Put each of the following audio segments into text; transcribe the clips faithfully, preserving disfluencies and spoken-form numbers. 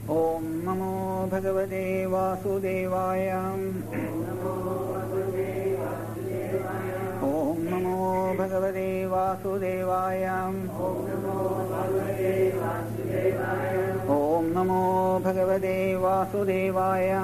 Om Namo Bhagavate Vasudevaya. Om Namo Bhagavate Vasudevaya. Om Namo Bhagavate Vasudevaya.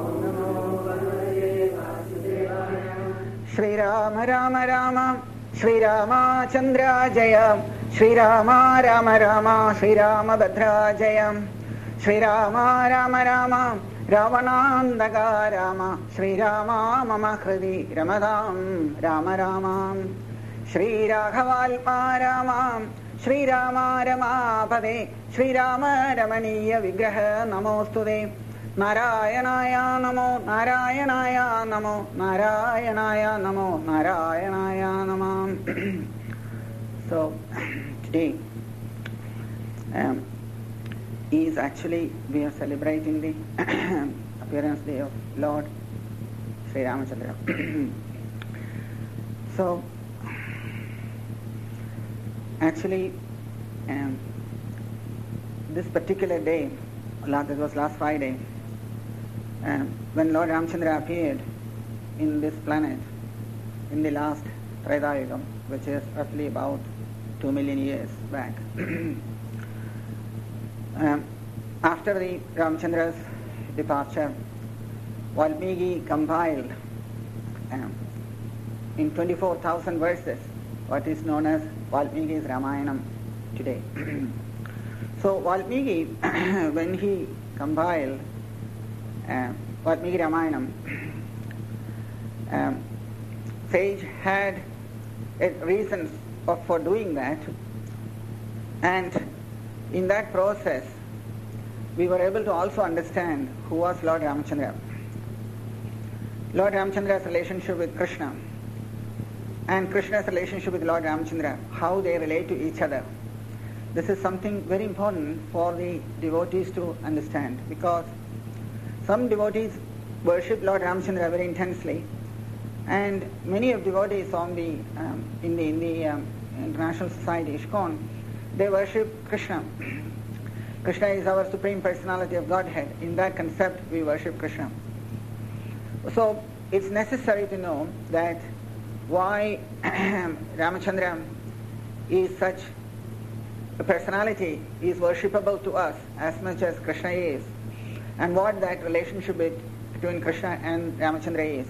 Shri Rama Rama Rama Shri Rama Chandra Jaya Shri Rama Rama Rama Shri Rama Bhadra Jaya Shri Rama Rama Rama Ravanandaka Rama Shri Rama Mama Hridi Ramadam Rama Rama Shri Raghavalpa Rama Shri Rama Ramapade Shri Rama Ramaniya Vigraha Namostude Narayanaya Namo Narayanaya Namo Narayanaya Namo Narayanaya Namo. So today um, is actually we are celebrating the appearance day of Lord Sri Ramachandra. So actually um, this particular day, that was last Friday, um, when Lord Ramachandra appeared in this planet in the last Treta Yuga, which is roughly about two million years back. Um, after the Ramachandra's departure, Valmiki compiled um, in twenty-four thousand verses what is known as Valmiki's Ramayanam today. So Valmiki, when he compiled uh, Valmiki Ramayanam, um, sage had a reasons of, for doing that, and in that process, we were able to also understand who was Lord Ramachandra. Lord Ramachandra's relationship with Krishna and Krishna's relationship with Lord Ramachandra, how they relate to each other. This is something very important for the devotees to understand, because some devotees worship Lord Ramachandra very intensely, and many of devotees on the um, in the in the um, International Society ISKCON, they worship Krishna. Krishna is our Supreme Personality of Godhead. In that concept, we worship Krishna. So it's necessary to know that why Ramachandra is such a personality, is worshipable to us as much as Krishna is, and what that relationship between Krishna and Ramachandra is.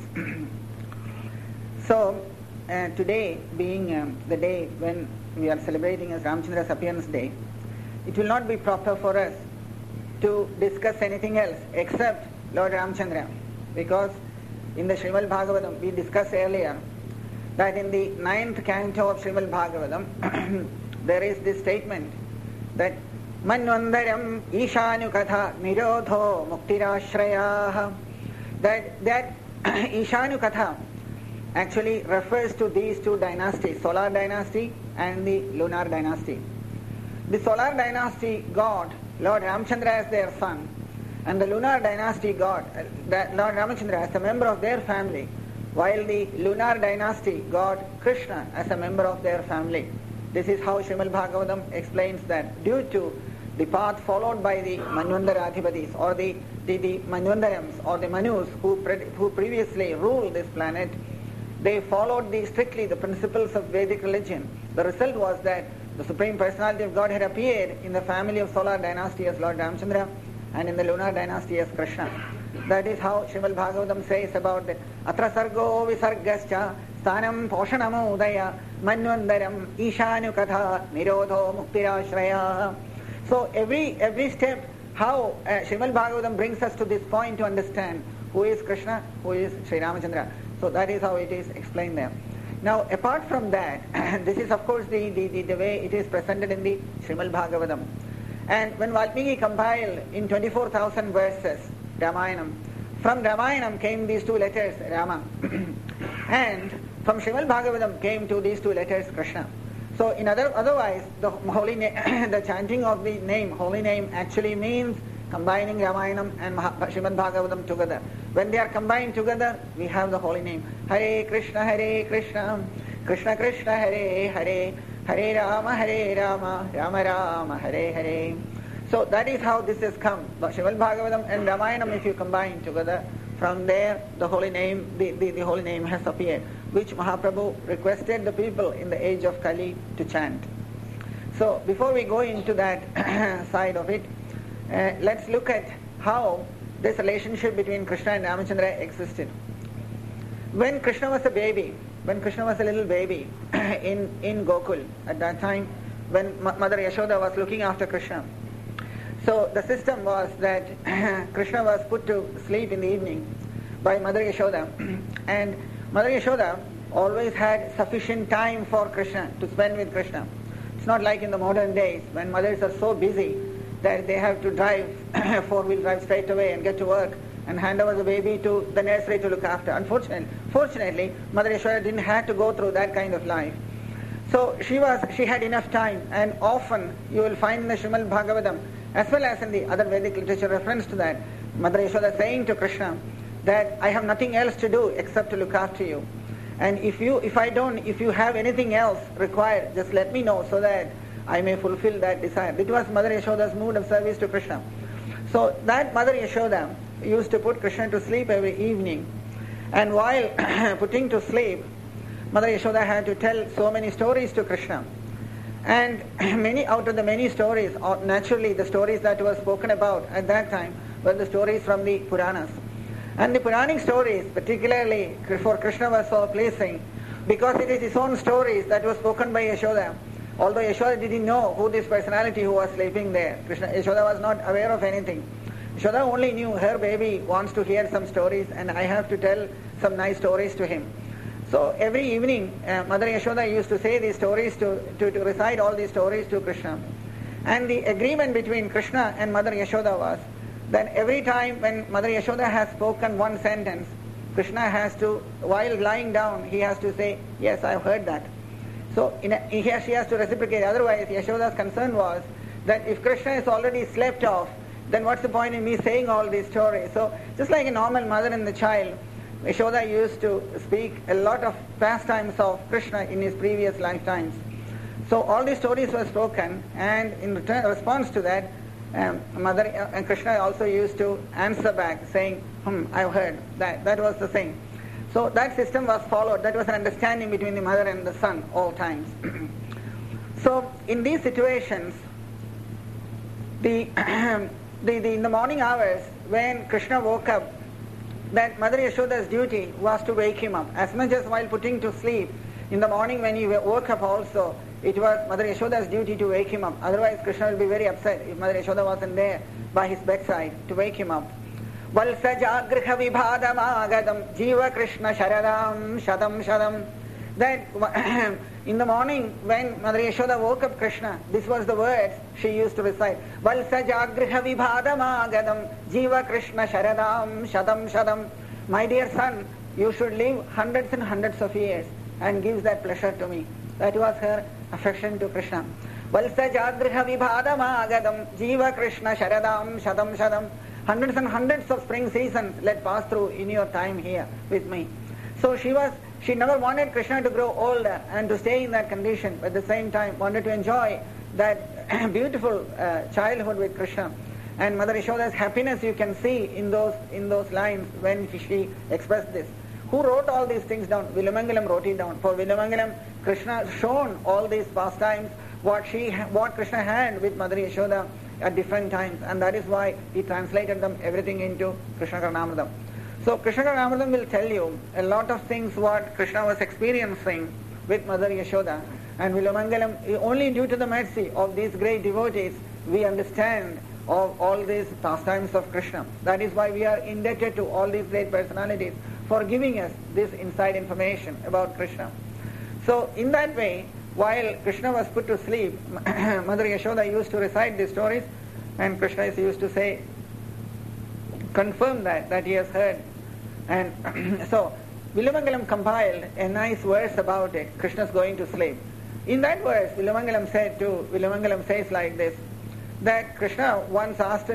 So uh, today being um, the day when we are celebrating as Ramachandra's appearance day, it will not be proper for us to discuss anything else except Lord Ramachandra, because in the Srimad Bhagavatam we discussed earlier that in the ninth canto of Srimad Bhagavatam there is this statement that Manvandaram Ishanu Katha Nirodho Muktirashrayah, that that Ishanu Katha actually refers to these two dynasties, Solar dynasty and the Lunar dynasty. The Solar dynasty god, Lord Ramachandra as their son, and the Lunar dynasty god, uh, Lord Ramachandra as a member of their family, while the Lunar dynasty god, Krishna, as a member of their family. This is how Srimad Bhagavatam explains that due to the path followed by the Manvandaradhipatis, or the, the, the Manvandarams, or the Manus who, pre- who previously ruled this planet, they followed the, strictly the principles of Vedic religion. The result was that the Supreme Personality of God had appeared in the family of Solar dynasty as Lord Ramachandra, and in the Lunar dynasty as Krishna. That is how Srimad Bhagavatam says about the Atra Sargo Visargascha Sthanam Poshanam Udaya Manvandaram Ishanu Katha Nirodho Muktirashraya. So every every step, how uh, Srimad Bhagavatam brings us to this point to understand who is Krishna, who is Sri Ramachandra. So that is how it is explained there. Now, apart from that, this is of course the, the, the, the way it is presented in the Srimad Bhagavatam. And when Valmiki compiled in twenty-four thousand verses Ramayanam, from Ramayanam came these two letters, Rama, and from Srimad Bhagavatam came to these two letters, Krishna. So in other otherwise, the holy na- the chanting of the name, holy name, actually means combining Ramayanam and Srimad Bhagavatam together. When they are combined together, we have the holy name. Hare Krishna, Hare Krishna, Krishna Krishna, Hare Hare, Hare Rama, Hare Rama, Rama Rama, Hare Hare. So that is how this has come. Srimad Bhagavatam and Ramayanam, if you combine together, from there the holy name, the, the, the holy name has appeared, which Mahaprabhu requested the people in the age of Kali to chant. So before we go into that side of it, uh, let's look at how this relationship between Krishna and Ramachandra existed. When Krishna was a baby, when Krishna was a little baby in, in Gokul, at that time when Mother Yashoda was looking after Krishna, so the system was that Krishna was put to sleep in the evening by Mother Yashoda, and Mother Yashoda always had sufficient time for Krishna, to spend with Krishna. It's not like in the modern days when mothers are so busy that they have to drive four-wheel drive straight away and get to work and hand over the baby to the nursery to look after. Unfortunately, fortunately, Mother Yashoda didn't have to go through that kind of life. So she was, she had enough time, and often you will find in the Srimad Bhagavatam, as well as in the other Vedic literature, reference to that. Mother Yashoda saying to Krishna that I have nothing else to do except to look after you. And if you, if I don't, if you have anything else required, just let me know so that I may fulfill that desire. It was Mother Yashoda's mood of service to Krishna. So that Mother Yashoda used to put Krishna to sleep every evening. And while putting to sleep, Mother Yashoda had to tell so many stories to Krishna. And many out of the many stories, or naturally the stories that were spoken about at that time, were the stories from the Puranas. And the Puranic stories, particularly for Krishna, were so pleasing because it is his own stories that were spoken by Yashoda. Although Yashoda didn't know who this personality who was sleeping there, Krishna, Yashoda was not aware of anything. Yashoda only knew her baby wants to hear some stories and I have to tell some nice stories to him. So every evening, uh, Mother Yashoda used to say these stories, to, to, to recite all these stories to Krishna. And the agreement between Krishna and Mother Yashoda was that every time when Mother Yashoda has spoken one sentence, Krishna has to, while lying down, he has to say, yes, I have heard that. So in a, he has, she has to reciprocate. Otherwise, Yashoda's concern was that if Krishna is already slept off, then what's the point in me saying all these stories? So just like a normal mother and the child, Yashoda used to speak a lot of pastimes of Krishna in his previous lifetimes. So all these stories were spoken, and in return, response to that, um, Mother uh, and Krishna also used to answer back, saying, "Hmm, I've heard that." That was the thing. So that system was followed. That was an understanding between the mother and the son all times. So in these situations, the, the, the in the morning hours when Krishna woke up, that Mother Yashoda's duty was to wake him up. As much as while putting to sleep, in the morning when he woke up also, it was Mother Yashoda's duty to wake him up. Otherwise Krishna will be very upset if Mother Yashoda wasn't there by his bedside to wake him up. Valsa jagrha vibhadam agadam jiva Krishna sharadam shadam shadam. That in the morning when Mother Yashoda woke up Krishna, this was the words she used to recite. Valsa jagrha vibhadam agadam jiva Krishna sharadam shadam shadam. My dear son, you should live hundreds and hundreds of years and gives that pleasure to me. That was her affection to Krishna. Valsa jagrha vibhadam agadam jiva Krishna sharadam shadam shadam. Hundreds and hundreds of spring seasons let pass through in your time here with me. So she was, she never wanted Krishna to grow older and to stay in that condition, but at the same time wanted to enjoy that beautiful uh, childhood with Krishna. And Mother Yashoda's happiness you can see in those in those lines when she expressed this. Who wrote all these things down? Vilumangalam wrote it down. For Vilumangalam, Krishna shown all these pastimes, what she, what Krishna had with Mother Yashoda at different times, and that is why he translated them everything into Krishna Karnamridam. So Krishna Karnamridam will tell you a lot of things what Krishna was experiencing with Mother Yashoda, and Vilumangalam, only due to the mercy of these great devotees we understand of all these pastimes of Krishna. That is why we are indebted to all these great personalities for giving us this inside information about Krishna. So in that way, while Krishna was put to sleep, Mother Yashoda used to recite these stories, and Krishna used to say, confirm that, that he has heard. And so, Vilumangalam compiled a nice verse about it, Krishna's going to sleep. In that verse, Vilumangalam said to, Vilumangalam says like this, that Krishna once asked,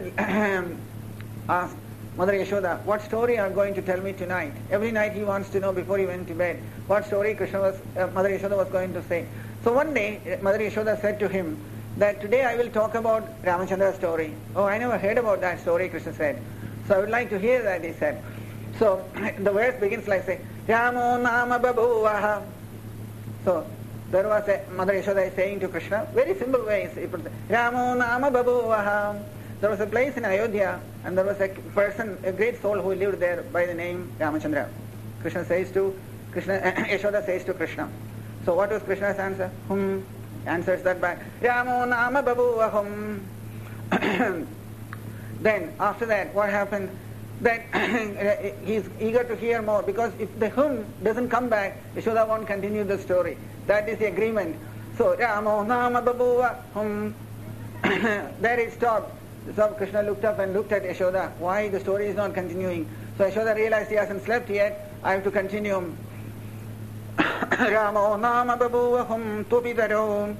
asked Mother Yashoda, what story are you going to tell me tonight? Every night he wants to know before he went to bed, what story Krishna was, uh, Mother Yashoda was going to say. So one day, Mother Yashoda said to him that today I will talk about Ramachandra's story. Oh, I never heard about that story, Krishna said. So I would like to hear that, he said. So the verse begins like say, Ramo nama babuvaha. So there was a Mother Yashoda is saying to Krishna, very simple ways. Ramo nama babuvaha. There was a place in Ayodhya, and there was a person, a great soul who lived there by the name Ramachandra. Krishna says to Krishna, Yashoda says to Krishna. So what was Krishna's answer? Hmm. Answers that back. Ramo nama babuvahum. Then after that, what happened? That he's eager to hear more, because if the hum doesn't come back, Yashoda won't continue the story. That is the agreement. So Ramo nama babuvahum. There it stopped. So Krishna looked up and looked at Yashoda. Why the story is not continuing? So Yashoda realized he hasn't slept yet. I have to continue. Ramo nama babuvahum tupidaro.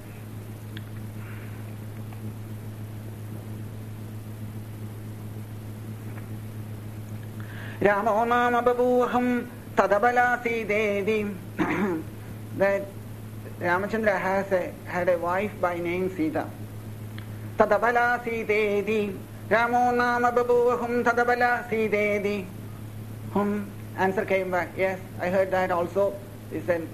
Ramo nama babuvahum tadabalasi devi. That Ramachandra has a, had a wife by name Sita. Tadabala Sitedi. Ramo nama babuvahum tadabala Sitedi. Hum. Answer came back. Yes, I heard that also. He said,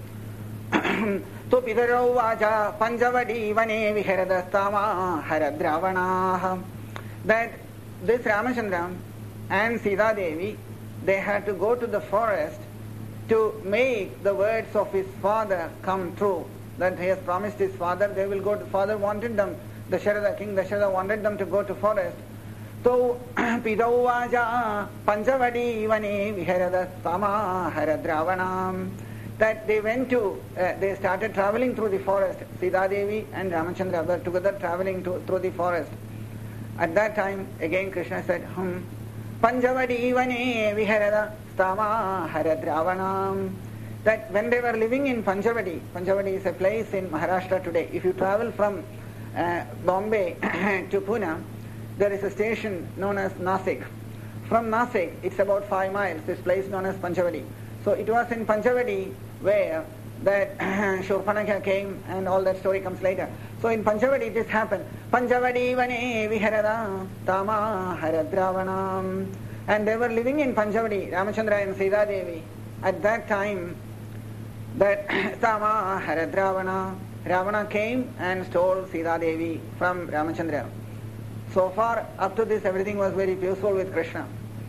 Tu pidaro vaja panjavadi vane viharadastama haradravanaha. That this Ramachandra and Sita Devi, they had to go to the forest to make the words of his father come true. That he has promised his father, they will go to, father wanted them, Dasharatha, King Dasharatha wanted them to go to forest. So, Pidau Vaja Panjavadi Vane Viharada Sama Haradravanam. That they went to, uh, they started traveling through the forest. Sita Devi and Ramachandra were together traveling to, through the forest. At that time, again Krishna said, Hmm, Panjavadi Vane Viharada Sama Haradravanam. That when they were living in Panjavadi, Panjavadi is a place in Maharashtra today. If you travel from uh, Bombay to Pune, there is a station known as Nasik. From Nasik, it's about five miles, this place known as Panjavadi. So it was in Panjavadi where that Shurpanakha came, and all that story comes later. So in Panjavadi this happened. Panjavadi vane viharada tama haradravanam. And they were living in Panjavadi, Ramachandra and Sita Devi. At that time, that tama haradravana, Ravana came and stole Sita Devi from Ramachandra. So far, up to this, everything was very peaceful with Krishna.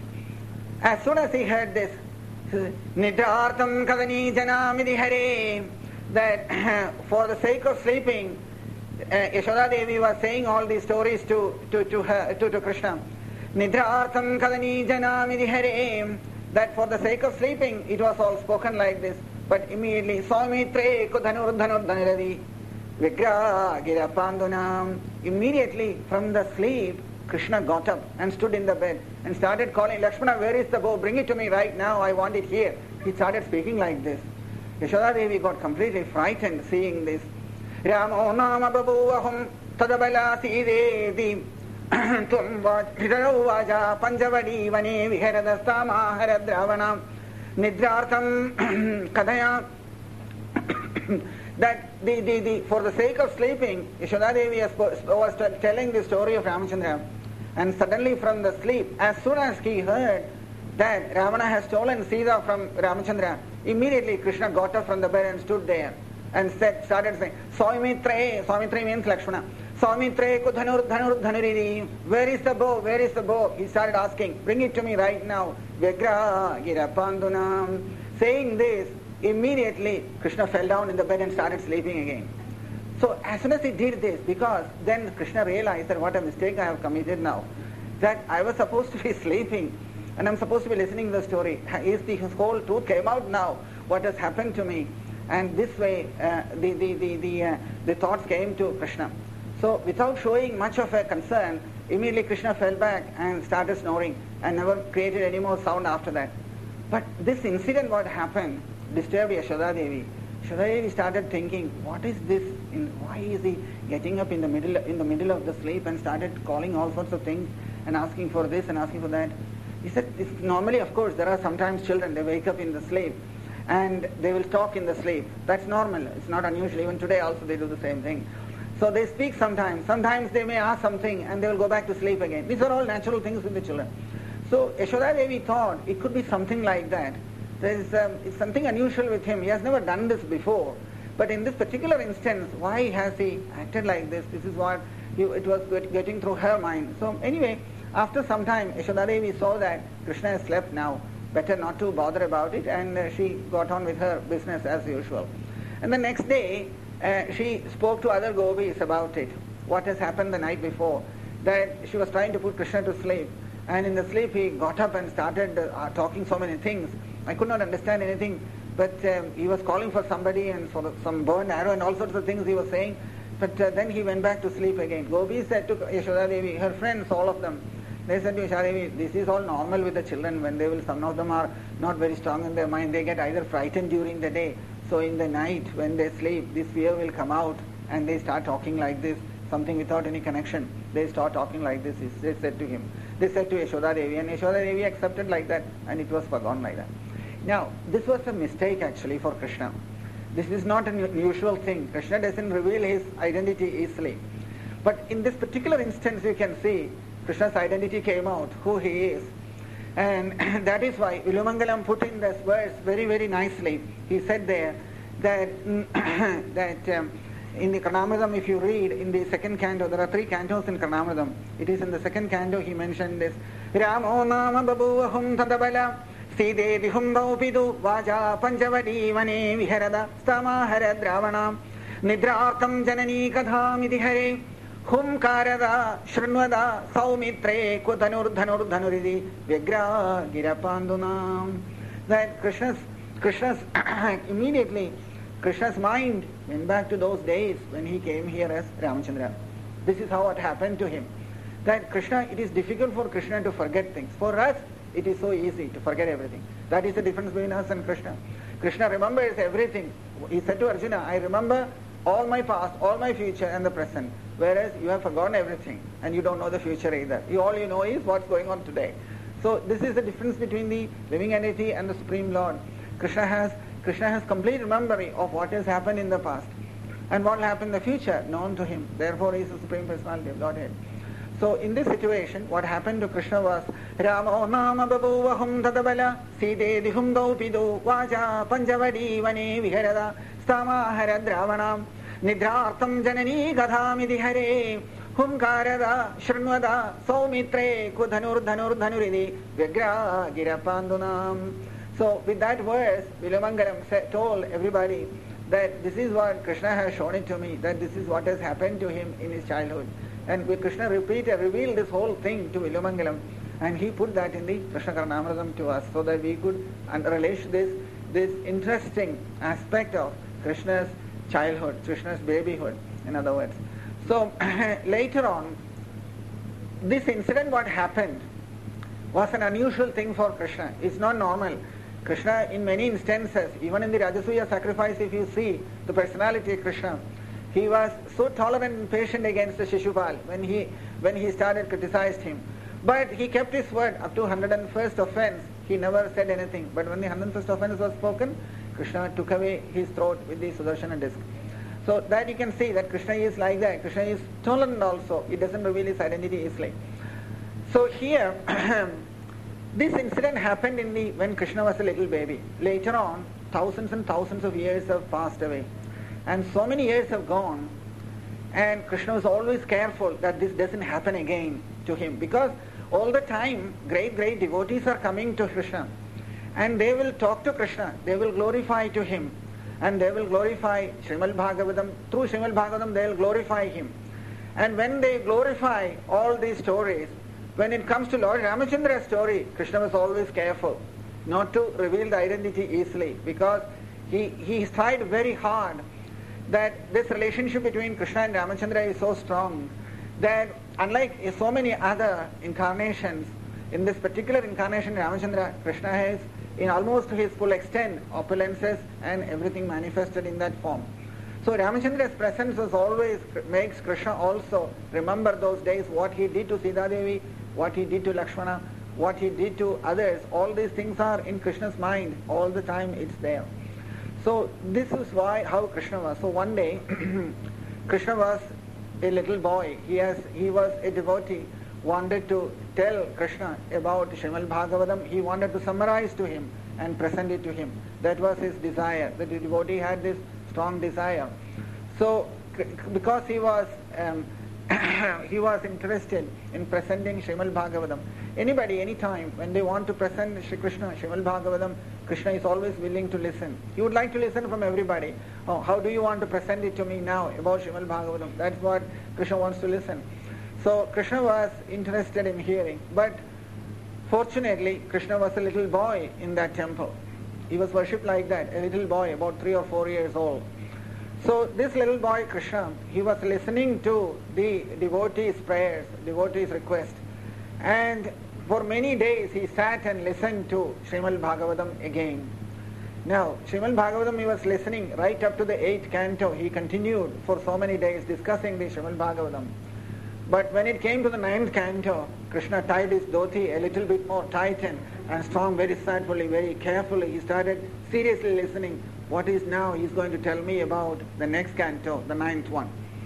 As soon as he heard this, Nidrartam kadani janamidhi hare, that for the sake of sleeping, uh, Yashoda Devi was saying all these stories to, to, to, her, to, to Krishna. Nidrartam kadani janamidhi hare, that for the sake of sleeping, it was all spoken like this. But immediately, Swamitre kudhanur dhanur dhaniradi, Vigra gira pandunam. Immediately from the sleep, Krishna got up and stood in the bed and started calling, Lakshmana, where is the bow? Bring it to me right now, I want it here. He started speaking like this. Yashoda Devi got completely frightened seeing this. Ramo nama babuvahum tadabala sidedi tum hridaro vaja panjavadi vane viharadastama haradravanam nidrartam kadaya. That the, the, the, for the sake of sleeping, Yashoda Devi was telling the story of Ramachandra. And suddenly from the sleep, as soon as he heard that Ravana has stolen Sita from Ramachandra, immediately Krishna got up from the bed and stood there and said, started saying, Swamitre, Swamitre means Lakshmana, Swamitre kudhanur dhanur dhanuriri, where is the bow, where is the bow? He started asking, bring it to me right now. Vigra gira pandunam. Saying this, immediately Krishna fell down in the bed and started sleeping again. So as soon as he did this, because then Krishna realized that what a mistake I have committed now, that I was supposed to be sleeping and I'm supposed to be listening to the story. Is the whole truth came out now, what has happened to me? And this way uh, the, the, the, the, uh, the thoughts came to Krishna. So without showing much of a concern, immediately Krishna fell back and started snoring and never created any more sound after that. But this incident, what happened, disturbed Yashoda Devi. Yashoda Devi started thinking, what is this? In, why is he getting up in the middle in the middle of the sleep and started calling all sorts of things and asking for this and asking for that? He said, it's normally, of course, there are sometimes children, they wake up in the sleep and they will talk in the sleep. That's normal. It's not unusual. Even today also they do the same thing. So they speak sometimes. Sometimes they may ask something and they will go back to sleep again. These are all natural things with the children. So Yashoda Devi thought it could be something like that. There is um, it's something unusual with him. He has never done this before. But in this particular instance, why has he acted like this? This is what he, it was getting through her mind. So anyway, after some time, Yashoda Devi saw that Krishna has slept now. Better not to bother about it, and uh, she got on with her business as usual. And the next day, uh, she spoke to other gopis about it, what has happened the night before, that she was trying to put Krishna to sleep, and in the sleep he got up and started uh, talking so many things. I could not understand anything, but um, he was calling for somebody and for some bow and arrow and all sorts of things he was saying, but uh, then he went back to sleep again. Gopis said to Yashoda Devi, her friends, all of them, they said to Yashoda Devi, this is all normal with the children. When they will, some of them are not very strong in their mind, they get either frightened during the day, so in the night when they sleep, this fear will come out and they start talking like this, something without any connection. They start talking like this, they said to him. They said to Yashoda Devi, and Yashoda Devi accepted like that, and it was forgone like that. Now, this was a mistake actually for Krishna. This is not an unusual thing. Krishna doesn't reveal his identity easily. But in this particular instance, you can see Krishna's identity came out, who he is. And that is why Vilumangalam put in this verse very, very nicely. He said there that, that um, in the Karnamridam, if you read in the second canto, there are three cantos in Karnamridam. It is in the second canto he mentioned this. Ramo nama babuvahum tadabala Side dihum daupidu vaja panchavadi vane viharada stamahara dravanam nidratam janani kadhamidi hare hum karada shrunvada saumitre kutanur dhanur dhanuridi vigra girapandunam. That Krishna's, Krishna's immediately, Krishna's mind went back to those days when he came here as Ramachandra. This is how it happened to him. That Krishna, it is difficult for Krishna to forget things. For us, it is so easy to forget everything. That is the difference between us and Krishna. Krishna remembers everything. He said to Arjuna, I remember all my past, all my future and the present. Whereas you have forgotten everything and you don't know the future either. You, all you know is what's going on today. So this is the difference between the living entity and the Supreme Lord. Krishna has, Krishna has complete memory of what has happened in the past and what will happen in the future known to him. Therefore he is the Supreme Personality of Godhead. So in this situation, what happened to Krishna was Ramo nama babuvahum tadabala Side dihum daupidu vaja panchavadi vane viharada stamahara dravanam nidrartam janani gadhamidi hare hum karada shrunvada saumitre kudhanur dhanur dhanuridi vigra girapandunam. So with that verse, Vilumangalam told everybody that this is what Krishna has shown it to me, that this is what has happened to him in his childhood. And Krishna repeated, revealed this whole thing to Vilumangalam, and he put that in the Krishna Karnamridam to us so that we could relish this, this interesting aspect of Krishna's childhood, Krishna's babyhood, in other words. So later on, this incident what happened was an unusual thing for Krishna. It's not normal. Krishna, in many instances, even in the Rajasuya sacrifice, if you see the personality of Krishna, he was so tolerant and patient against the Shishupal when he when he started criticized him. But he kept his word up to one hundred first offense. He never said anything. But when the one hundred first offense was spoken, Krishna took away his throat with the Sudarshana disc. So that you can see that Krishna is like that. Krishna is tolerant also. He doesn't reveal his identity easily. So here, this incident happened in the when Krishna was a little baby. Later on, thousands and thousands of years have passed away. And so many years have gone, and Krishna was always careful that this doesn't happen again to him, because all the time great, great devotees are coming to Krishna, and they will talk to Krishna, they will glorify to him, and they will glorify Srimad Bhagavatam. Through Srimad Bhagavatam they will glorify him. And when they glorify all these stories, when it comes to Lord Ramachandra's story, Krishna was always careful not to reveal the identity easily, because he, he tried very hard that this relationship between Krishna and Ramachandra is so strong that unlike so many other incarnations, in this particular incarnation Ramachandra, Krishna has in almost to his full extent opulences and everything manifested in that form. So Ramachandra's presence was always makes Krishna also remember those days, what he did to Sita Devi, what he did to Lakshmana, what he did to others. All these things are in Krishna's mind all the time. It's there. So this is why how Krishna was. So one day Krishna was a little boy, he has he was a devotee, wanted to tell Krishna about Srimad Bhagavatam. He wanted to summarize to him and present it to him. That was his desire. The devotee had this strong desire. So because he was um, he was interested in presenting Srimad Bhagavatam. Anybody, anytime, when they want to present Shri Krishna, Srimad Bhagavatam, Krishna is always willing to listen. He would like to listen from everybody. Oh, how do you want to present it to me now about Srimad Bhagavatam? That's what Krishna wants to listen. So Krishna was interested in hearing. But fortunately, Krishna was a little boy in that temple. He was worshipped like that, a little boy, about three or four years old. So this little boy, Krishna, he was listening to the devotees' prayers, devotees' request. And for many days he sat and listened to Srimad Bhagavatam again. Now, Srimad Bhagavatam he was listening right up to the eighth canto. He continued for so many days discussing the Srimad Bhagavatam. But when it came to the ninth canto, Krishna tied his dhoti a little bit more tight and, and strong, very thoughtfully, very carefully. He started seriously listening. What is now he's going to tell me about the next canto, the ninth one.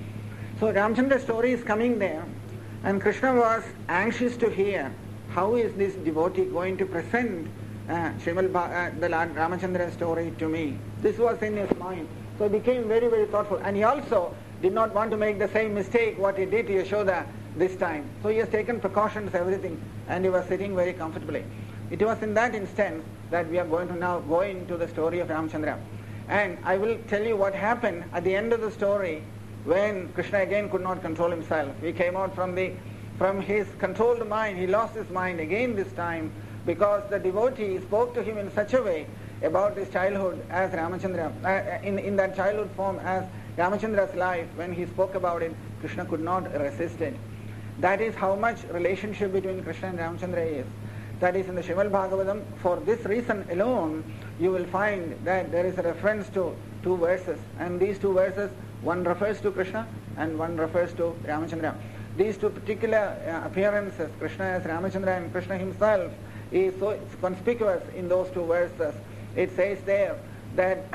So Ramchandra's story is coming there, and Krishna was anxious to hear how is this devotee going to present uh, Srimad Bha- uh, the Lord Ramachandra's story to me. This was in his mind. So he became very, very thoughtful. And he also did not want to make the same mistake what he did to Yashoda this time. So he has taken precautions, everything, and he was sitting very comfortably. It was in that instance that we are going to now go into the story of Ramchandra. And I will tell you what happened at the end of the story when Krishna again could not control himself. He came out from the from his controlled mind. He lost his mind again this time because the devotee spoke to him in such a way about his childhood as Ramachandra, uh, in, in that childhood form as Ramachandra's life. When he spoke about it, Krishna could not resist it. That is how much relationship between Krishna and Ramachandra is. That is in the Srimad Bhagavatam. For this reason alone, you will find that there is a reference to two verses. And these two verses, one refers to Krishna and one refers to Ramachandra. These two particular uh, appearances, Krishna as Ramachandra and Krishna himself, is so conspicuous in those two verses. It says there that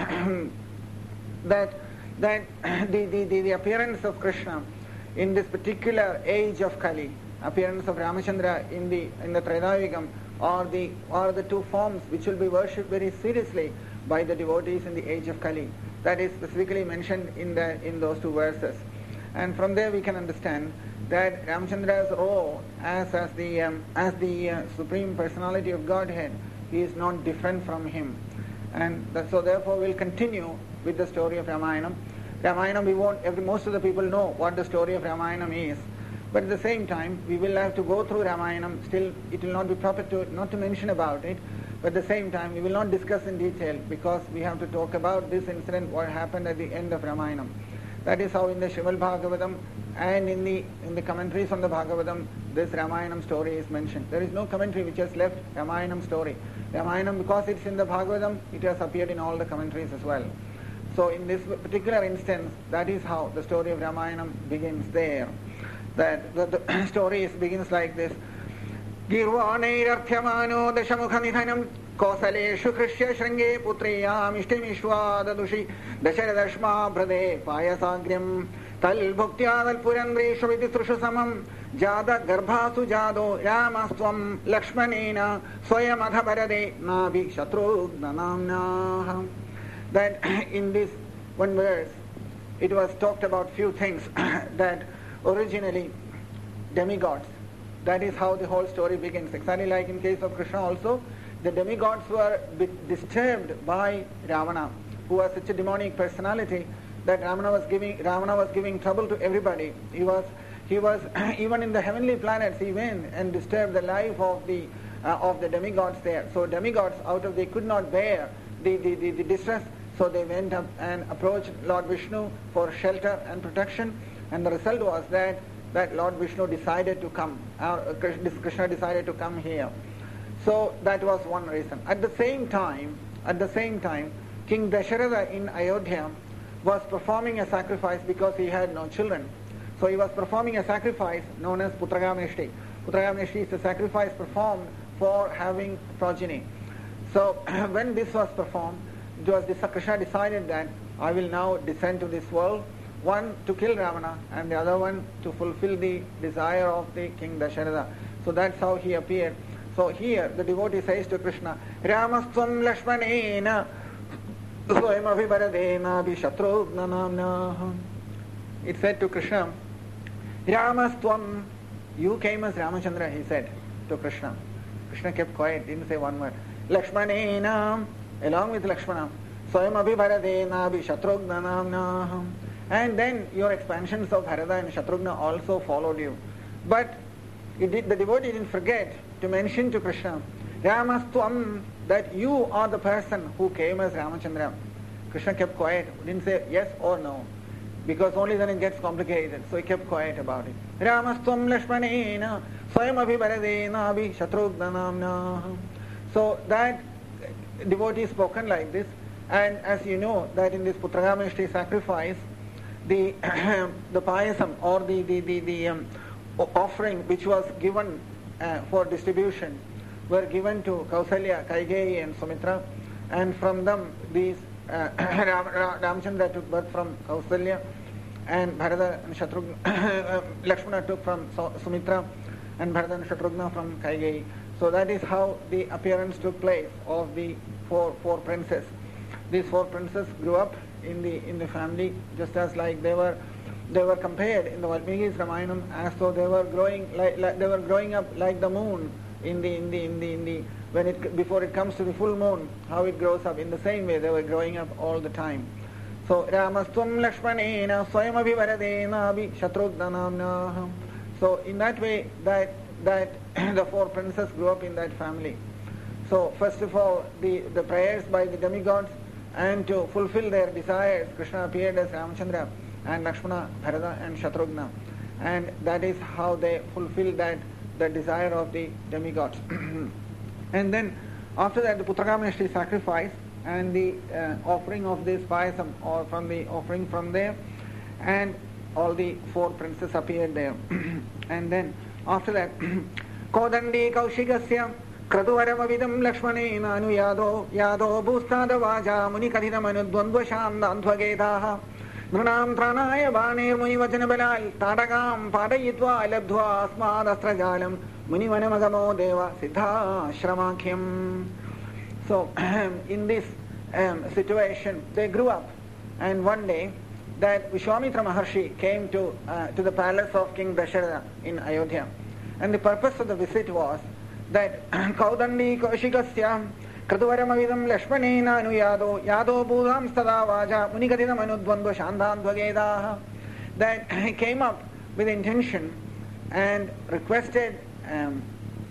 that that the, the, the, the appearance of Krishna in this particular age of Kali, appearance of Ramachandra in the in the Tridayugam, or the or the two forms which will be worshipped very seriously by the devotees in the age of Kali. That is specifically mentioned in the in those two verses. And from there we can understand that Ramachandra's role as as the um, as the uh, supreme personality of Godhead, he is not different from him. And that, so therefore we'll continue with the story of Ramayana. Ramayana, we won't, every, most of the people know what the story of Ramayana is. But at the same time, we will have to go through Ramayana. Still, it will not be proper to not to mention about it. But at the same time, we will not discuss in detail because we have to talk about this incident, what happened at the end of Ramayana. That is how in the Srimad Bhagavatam and in the in the commentaries on the Bhagavatam, this Ramayana story is mentioned. There is no commentary which has left Ramayana story. Ramayana, because it's in the Bhagavatam, it has appeared in all the commentaries as well. So in this particular instance, that is how the story of Ramayana begins there. That the, the story is, begins like this. Girvaneirarthyamano dashamukhanithanam kosaleshu krishya shrange putriyam ishtimishvadadushi dasharadashma brade payasagrim tal bhuktyadal purandreshu vidisrushu samam jada garbhasu jado ramastvam lakshmanena swayam adhabarade nabi shatrugnanamnah. That in this one verse, it was talked about few things that originally demigods. That is how the whole story begins. Exactly like in case of Krishna also, the demigods were disturbed by Ravana, who was such a demonic personality that Ravana was giving Ravana was giving trouble to everybody. He was he was even in the heavenly planets he went and disturbed the life of the uh, of the demigods there. So demigods, out of they could not bear the, the, the, the distress, so they went up and approached Lord Vishnu for shelter and protection, and the result was that that Lord Vishnu decided to come, uh, Krishna decided to come here. So that was one reason. At the same time, at the same time, King Dasharatha in Ayodhya was performing a sacrifice because he had no children. So he was performing a sacrifice known as Putragamneshti. Putragamneshti is a sacrifice performed for having progeny. So when this was performed, it was Krishna decided that I will now descend to this world one to kill Ravana and the other one to fulfill the desire of the king Dasharatha. So that's how he appeared. So here the devotee says to Krishna, Ramastvam Lakshmanena Swayam Abhibaradena Vishatrugna Namna. It said to Krishna, Ramastvam, you came as Ramachandra, he said to Krishna. Krishna kept quiet, didn't say one word. Lakshmanena, along with Lakshmana, Swayam Abhibaradena Vishatrugna Namna. And then your expansions of Bharata and Shatrugna also followed you. But it did, the devotee didn't forget to mention to Krishna, Ramastvam, that you are the person who came as Ramachandra. Krishna kept quiet, didn't say yes or no, because only then it gets complicated. So he kept quiet about it. Ramastvam Lakshmanena Swayam Abhibaradena Abhi Shatrugna Namna. So that devotee is spoken like this. And as you know, that in this Putragamishti sacrifice, the the payasam or the the the, the um, offering which was given uh, for distribution were given to Kausalya, Kaigeyi and Sumitra, and from them these uh, Ram, Ram, Ramchandra took birth from Kausalya, and Bharata and Shatrugna, Lakshmana took from Sumitra, and Bharata and Shatrugna from Kaigeyi. So that is how the appearance took place of the four four princes. These four princes grew up in the in the family, just as like they were they were compared in the Valmiki's Ramayanam as though they were growing like, like they were growing up like the moon in the in the in the in the when it before it comes to the full moon, how it grows up. In the same way they were growing up all the time. So Ramastvam Lakshmanena Swayam Abhivaradena Abhi Shatrugna Namna. So in that way that that the four princes grew up in that family. So first of all the, the prayers by the demigods, and to fulfill their desires, Krishna appeared as Ramachandra and Lakshmana, Bharata and Shatrugna. And that is how they fulfilled that the desire of the demigods. And then after that the Putragamishti sacrifice and the uh, offering of this payasam, or from the offering from there, and all the four princes appeared there. And then after that Kodandi Kaushigasya Kratuvaramavidam Lakshmanena Anuyado Yado Bhustada Vaja Munikadinamanudvandvashandandvagetaha Nunam Tranaya Vanir Munivachanabalal Tadakam Padayitva Labdhva Asmadastrajalam Munivanamagamo Deva Siddha Shramakhim. So in this um, situation they grew up, and one day that Vishwamitra Maharshi came to uh, to the palace of King Dasharatha in Ayodhya, and the purpose of the visit was that Kaudandi Kaushikasya Kratuvaramavidam Lakshmanena Anuyado Yado Bhudam Stada Vaja Munikadinam Anudvandva Shandandvagedaha, that he came up with intention and requested um,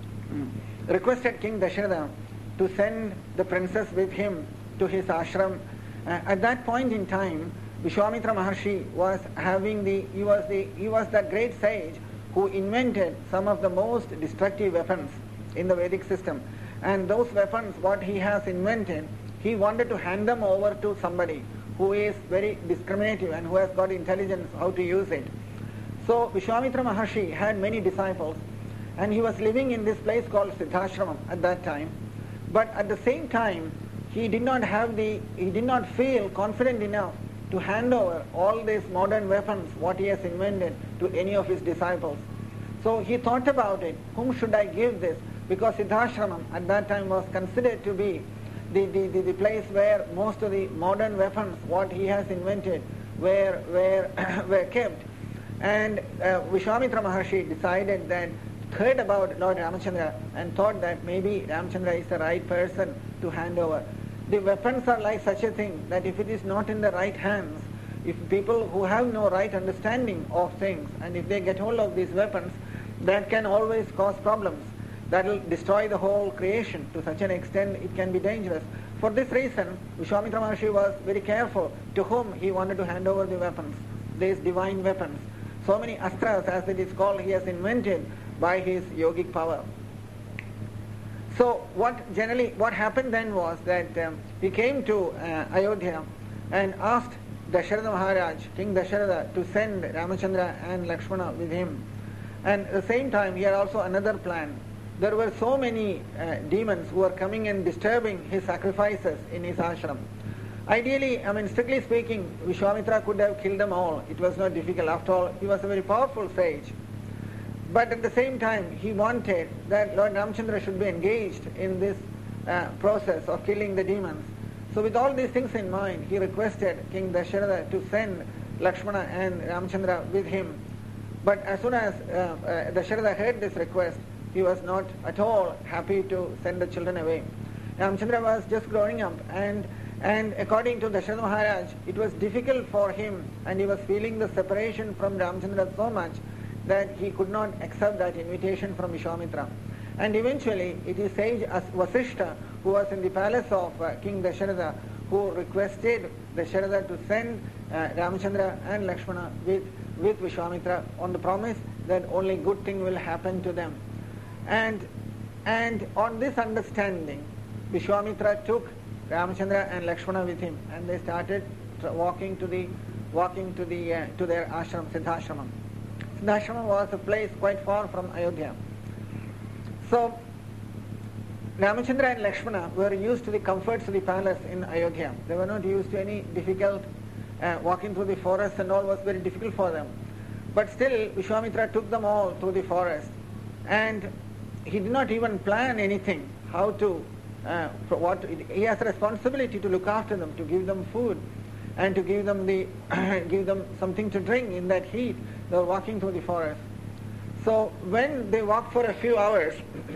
requested King Dasharatha to send the princess with him to his ashram. Uh, at that point in time, Vishwamitra Maharshi was having the he was the he was that great sage who invented some of the most destructive weapons in the Vedic system. And those weapons, what he has invented, he wanted to hand them over to somebody who is very discriminative and who has got intelligence how to use it. So Vishwamitra Maharshi had many disciples, and he was living in this place called Siddhashramam at that time. But at the same time, he did not have the he did not feel confident enough to hand over all these modern weapons, what he has invented, to any of his disciples. So he thought about it, whom should I give this? Because Siddhashramam at that time was considered to be the, the, the, the place where most of the modern weapons, what he has invented, were, were, were kept. And uh, Vishwamitra Maharshi decided that, heard about Lord Ramachandra and thought that maybe Ramachandra is the right person to hand over. The weapons are like such a thing that if it is not in the right hands, if people who have no right understanding of things, and if they get hold of these weapons, that can always cause problems. That will destroy the whole creation to such an extent it can be dangerous. For this reason, Vishwamitra Maharshi was very careful to whom he wanted to hand over the weapons, these divine weapons. So many astras, as it is called, he has invented by his yogic power. So what generally, what happened then was that um, he came to uh, Ayodhya and asked Dasharatha Maharaj, King Dasharatha, to send Ramachandra and Lakshmana with him. And at the same time, he had also another plan. There were so many uh, demons who were coming and disturbing his sacrifices in his ashram. Ideally, I mean, strictly speaking, Vishwamitra could have killed them all. It was not difficult. After all, he was a very powerful sage. But at the same time, he wanted that Lord Ramchandra should be engaged in this uh, process of killing the demons. So with all these things in mind, he requested King Dasharatha to send Lakshmana and Ramchandra with him. But as soon as uh, uh, Dasharatha heard this request, he was not at all happy to send the children away. Ramchandra was just growing up, and and according to Dasharatha Maharaj, it was difficult for him, and he was feeling the separation from Ramchandra so much that he could not accept that invitation from Vishwamitra. And eventually, it is sage Vasishta, who was in the palace of uh, King Dasharatha, who requested Dasharatha to send uh, Ramchandra and Lakshmana with, with Vishwamitra on the promise that only good thing will happen to them. And, and on this understanding, Vishwamitra took Ramchandra and Lakshmana with him, and they started walking to the walking to the uh, to their ashram, Siddhashramam. Siddhashramam was a place quite far from Ayodhya. So Ramchandra and Lakshmana were used to the comforts of the palace in Ayodhya. They were not used to any difficult uh, walking through the forest, and all was very difficult for them. But still, Vishwamitra took them all through the forest, and he did not even plan anything how to. Uh, for what he has a responsibility to look after them, to give them food, and to give them the give them something to drink in that heat. They were walking through the forest. So when they walked for a few hours,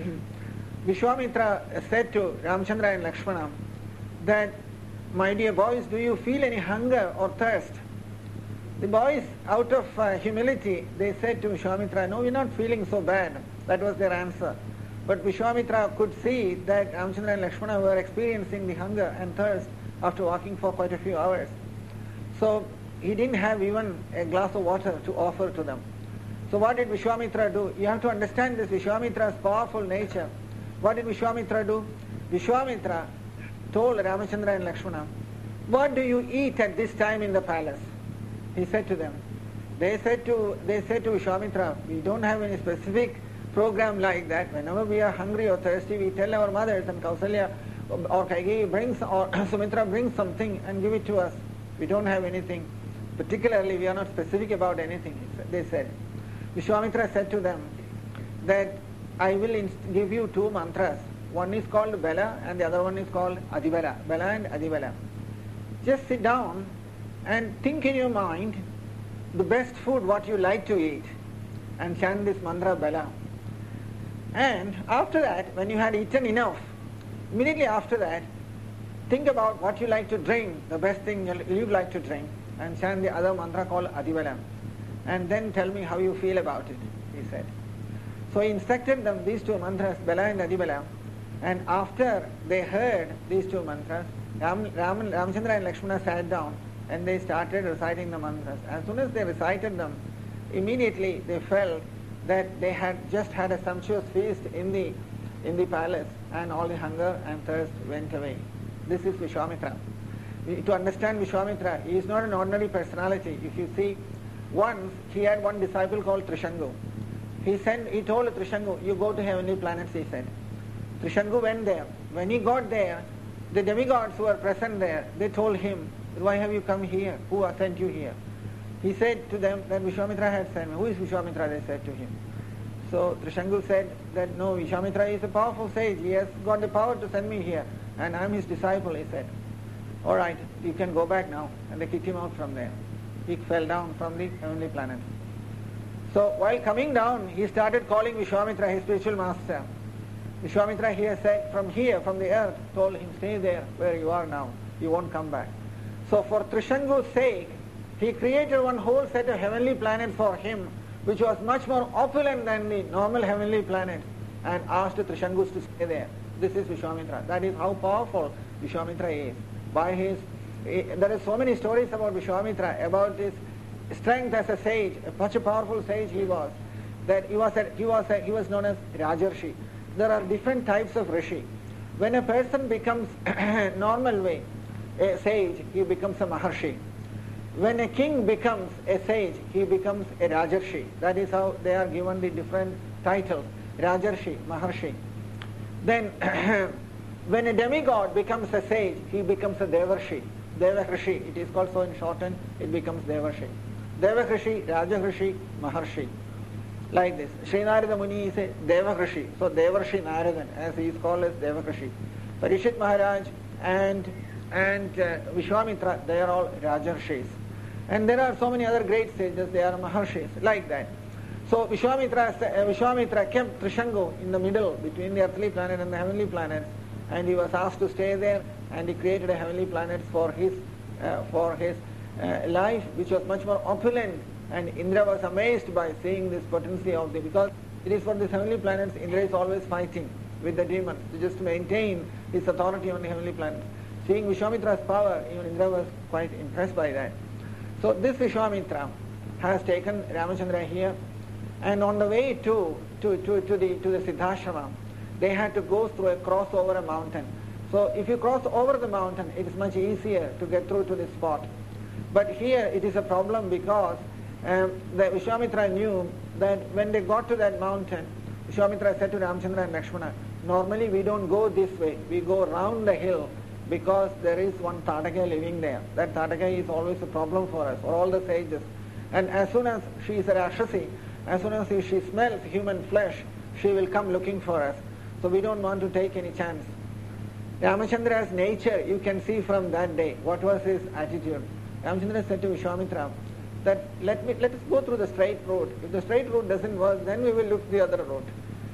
Vishwamitra said to Ramchandra and Lakshmana that, "My dear boys, do you feel any hunger or thirst?" The boys, out of uh, humility, they said to Vishwamitra, "No, we're not feeling so bad." That was their answer. But Vishwamitra could see that Ramchandra and Lakshmana were experiencing the hunger and thirst after walking for quite a few hours. So he didn't have even a glass of water to offer to them. So what did Vishwamitra do? You have to understand this Vishwamitra's powerful nature. What did Vishwamitra do? Vishwamitra told Ramchandra and Lakshmana, "What do you eat at this time in the palace?" He said to them. They said to they said to Vishwamitra, "We don't have any specific program like that. Whenever we are hungry or thirsty, we tell our mothers, and Kausalya or Kaikeyi brings, or Sumitra brings something and give it to us. We don't have anything. Particularly, we are not specific about anything," they said. Vishwamitra said to them that, "I will inst- give you two mantras. One is called Bela and the other one is called Adibala. Bela and Adibala. Just sit down and think in your mind the best food what you like to eat and chant this mantra Bela. And after that, when you had eaten enough, immediately after that, think about what you like to drink, the best thing you'd like to drink, and chant the other mantra called Adivalam. And then tell me how you feel about it," he said. So he instructed them these two mantras, Bela and Adivalam. And after they heard these two mantras, Ram, Ram, Ramchandra and Lakshmana sat down and they started reciting the mantras. As soon as they recited them, immediately they felt that they had just had a sumptuous feast in the in the palace, and all the hunger and thirst went away. This is Vishwamitra. We, to understand Vishwamitra, he is not an ordinary personality. If you see, once he had one disciple called Trishangu. He sent, he told Trishangu, "You go to heavenly planets," he said. Trishangu went there. When he got there, the demigods who were present there, they told him, "Why have you come here? Who has sent you here?" He said to them that Vishwamitra had sent me. "Who is Vishwamitra?" they said to him. So Trishangu said that, "No, Vishwamitra is a powerful sage. He has got the power to send me here, and I am his disciple," he said. "All right, you can go back now." And they kicked him out from there. He fell down from the heavenly planet. So while coming down, he started calling Vishwamitra his spiritual master. Vishwamitra here said, from here, from the earth, told him, "Stay there where you are now. You won't come back." So for Trishangu's sake, he created one whole set of heavenly planets for him, which was much more opulent than the normal heavenly planet, and asked Trishangus to stay there. This is Vishwamitra. That is how powerful Vishwamitra is. By his, there are so many stories about Vishwamitra, about his strength as a sage, such a powerful sage he was, that he was a, he was a, he was known as Rajarshi. There are different types of rishi. When a person becomes normal way, a sage, he becomes a Maharshi. When a king becomes a sage, he becomes a Rajarshi. That is how they are given the different titles, Rajarshi, Maharshi. Then when a demigod becomes a sage, he becomes a Devarshi. Devakrishi. It is called so in shortened, it becomes Devarshi. Devakrishi, Rajakrishi, Maharshi. Like this. Srinarada Muni is a Devakrishi. So Devarshi Naradan, as he is called as Devakrishi. Parishit Maharaj and and uh, Vishwamitra, they are all Rajarshis. And there are so many other great sages, they are Maharshis, like that. So Vishwamitra, uh, Vishwamitra kept Trishango in the middle between the earthly planet and the heavenly planets, and he was asked to stay there, and he created a heavenly planet for his uh, for his uh, life, which was much more opulent. And Indra was amazed by seeing this potency of the, because it is for these heavenly planets, Indra is always fighting with the demons to just maintain his authority on the heavenly planets. Seeing Vishwamitra's power, even Indra was quite impressed by that. So this Vishwamitra has taken Ramachandra here, and on the way to to, to, to the to the Siddhashrama, they had to go through a cross over a mountain. So if you cross over the mountain, it is much easier to get through to this spot. But here it is a problem because um, the Vishwamitra knew that when they got to that mountain, Vishwamitra said to Ramachandra and Lakshmana, normally we don't go this way, we go round the hill, because there is one Tataka living there. That Tataka is always a problem for us, for all the sages. And as soon as she is a Rakshasi, as soon as she smells human flesh, she will come looking for us. So we don't want to take any chance. Ramachandra's nature, you can see from that day, what was his attitude. Ramachandra said to Vishwamitra that let me let us go through the straight road. If the straight road doesn't work, then we will look the other road.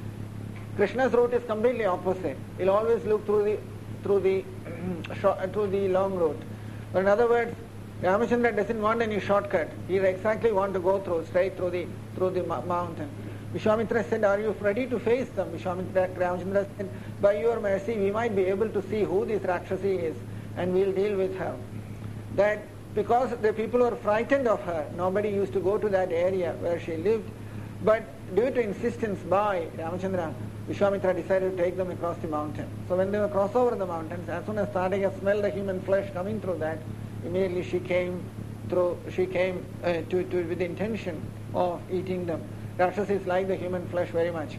Krishna's route is completely opposite. He'll always look through the through the through the long road. But in other words, Ramachandra doesn't want any shortcut. He exactly want to go through straight through the through the mountain. Vishwamitra said, are you ready to face them? Vishwamitra, Ramachandra said, by your mercy we might be able to see who this Rakshasi is, and we'll deal with her. That because the people were frightened of her, nobody used to go to that area where she lived. But due to insistence by Ramachandra, Vishwamitra decided to take them across the mountain. So when they were cross over the mountains, as soon as Tataka smelled the human flesh coming through that, immediately she came through. She came uh, to, to with the intention of eating them. Rakshasas like the human flesh very much.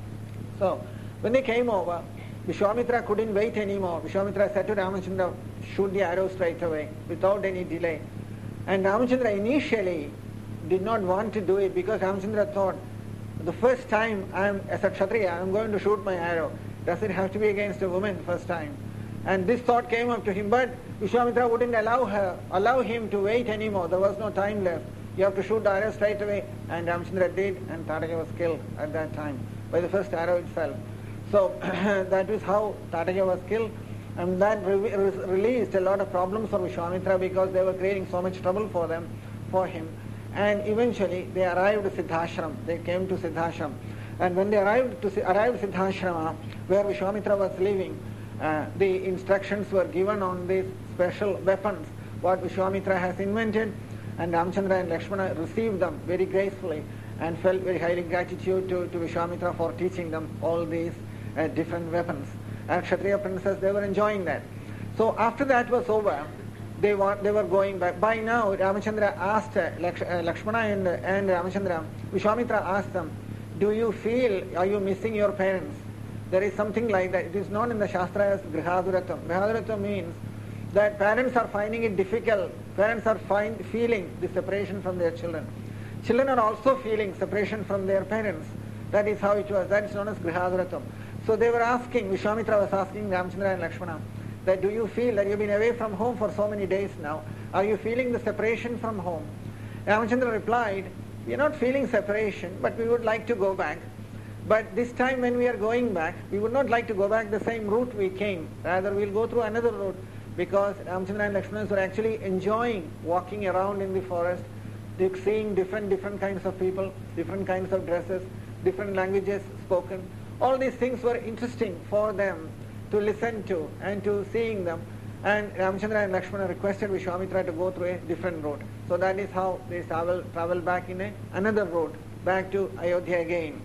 So when they came over, Vishwamitra couldn't wait anymore. Vishwamitra said to Ramachandra, shoot the arrow straight away without any delay. And Ramachandra initially did not want to do it because Ramachandra thought, the first time I am as a Kshatriya, I am going to shoot my arrow. Does it have to be against a woman first time? And this thought came up to him, but Vishwamitra wouldn't allow her, allow him to wait anymore. There was no time left. You have to shoot the arrow straight away. And Ramachandra did, and Tataka was killed at that time by the first arrow itself. So that is how Tataka was killed. And that re- re- released a lot of problems for Vishwamitra because they were creating so much trouble for them, for him. And eventually they arrived at Siddhashram. They came to Siddhashram. And when they arrived to arrived Siddhashrama, where Vishwamitra was living, uh, the instructions were given on these special weapons, what Vishwamitra has invented, and Ramachandra and Lakshmana received them very gracefully and felt very highly gratitude to, to Vishwamitra for teaching them all these uh, different weapons. And Kshatriya princes, they were enjoying that. So after that was over, they were, they were going back. By now, Ramachandra asked uh, Laksh, uh, Lakshmana and, uh, and Ramachandra, Vishwamitra asked them, do you feel, are you missing your parents? There is something like that. It is known in the Shastra as Grihaduratam. Grihaduratam means that parents are finding it difficult. Parents are find, feeling the separation from their children. Children are also feeling separation from their parents. That is how it was. That is known as Grihaduratam. So they were asking, Vishwamitra was asking Ramachandra and Lakshmana, that do you feel that you've been away from home for so many days now? Are you feeling the separation from home? Ramachandra replied, we are not feeling separation, but we would like to go back. But this time when we are going back, we would not like to go back the same route we came. Rather, we'll go through another route, because Ramachandra and Lakshmana were actually enjoying walking around in the forest, seeing different different kinds of people, different kinds of dresses, different languages spoken. All these things were interesting for them to listen to and to seeing them. And Ramachandra and Lakshmana requested Vishwamitra to go through a different road. So that is how they travel travel back in a, another road, back to Ayodhya again.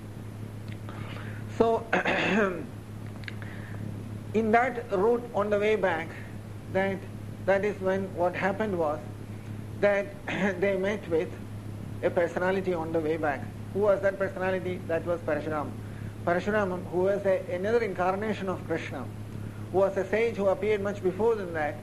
So in that route on the way back, that that is when what happened was that they met with a personality on the way back. Who was that personality? That was Parashuram. Parashuram, who was a, another incarnation of Krishna, who was a sage who appeared much before than that,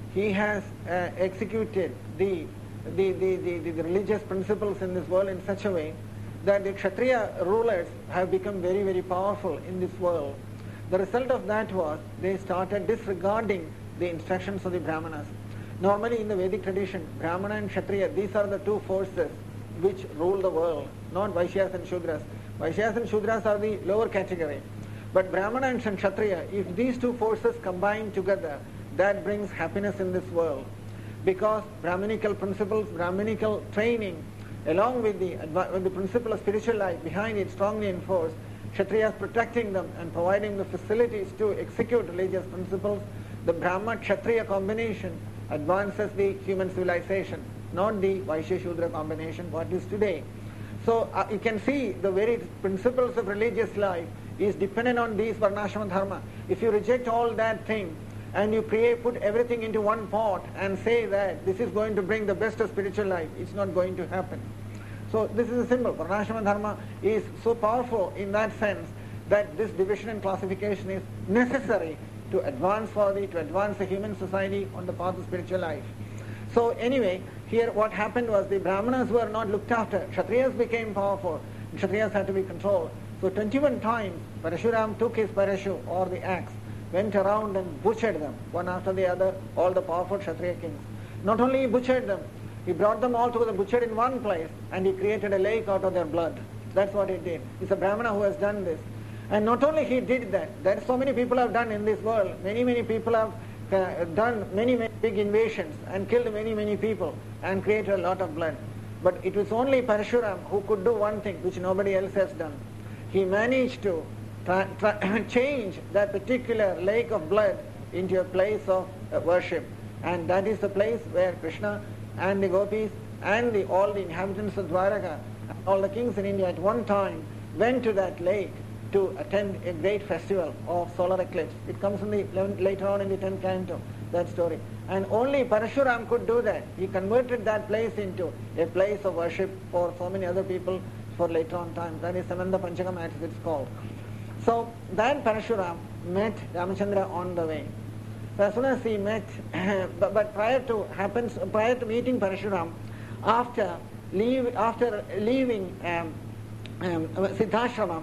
he has uh, executed the the, the, the, the religious principles in this world in such a way that the Kshatriya rulers have become very, very powerful in this world. The result of that was they started disregarding the instructions of the Brahmanas. Normally in the Vedic tradition, Brahmana and Kshatriya, these are the two forces which rule the world, not Vaishyas and Shudras. Vaishyas and Shudras are the lower category. But Brahmana and Kshatriya, if these two forces combine together, that brings happiness in this world. Because Brahminical principles, Brahminical training, along with the, with the principle of spiritual life behind it strongly enforced, Kshatriyas protecting them and providing the facilities to execute religious principles, the Brahma-Kshatriya combination advances the human civilization, not the Vaishya-Shudra combination, what is today. So uh, you can see the very principles of religious life is dependent on these Varnashrama Dharma. If you reject all that thing and you create, put everything into one pot and say that this is going to bring the best of spiritual life, it's not going to happen. So this is a symbol. Varnashrama Dharma is so powerful in that sense that this division and classification is necessary to advance for the, to advance the human society on the path of spiritual life. So anyway, here what happened was the Brahmanas were not looked after. Kshatriyas became powerful. Kshatriyas had to be controlled. So twenty-one times Parashuram took his parashu or the axe, went around and butchered them, one after the other, all the powerful Kshatriya kings. Not only he butchered them, he brought them all together, butchered in one place, and he created a lake out of their blood. That's what he did. It's a Brahmana who has done this. And not only he did that, there are so many people have done in this world. Many, many people have uh, done many, many big invasions and killed many, many people and created a lot of blood. But it was only Parashuram who could do one thing which nobody else has done. He managed to tra- tra- change that particular lake of blood into a place of uh, worship. And that is the place where Krishna and the gopis and the, all the inhabitants of Dwaraka, all the kings in India at one time went to that lake to attend a great festival of solar eclipse. It comes in the later on in the tenth canto, that story. And only Parashuram could do that. He converted that place into a place of worship for so many other people for later on times. That is Samanda Panchakam as it's called. So that Parashuram met Ramachandra on the way. So as soon as he met, but, but prior to happens prior to meeting Parashuram, after leave after leaving um, um, Siddhashrama,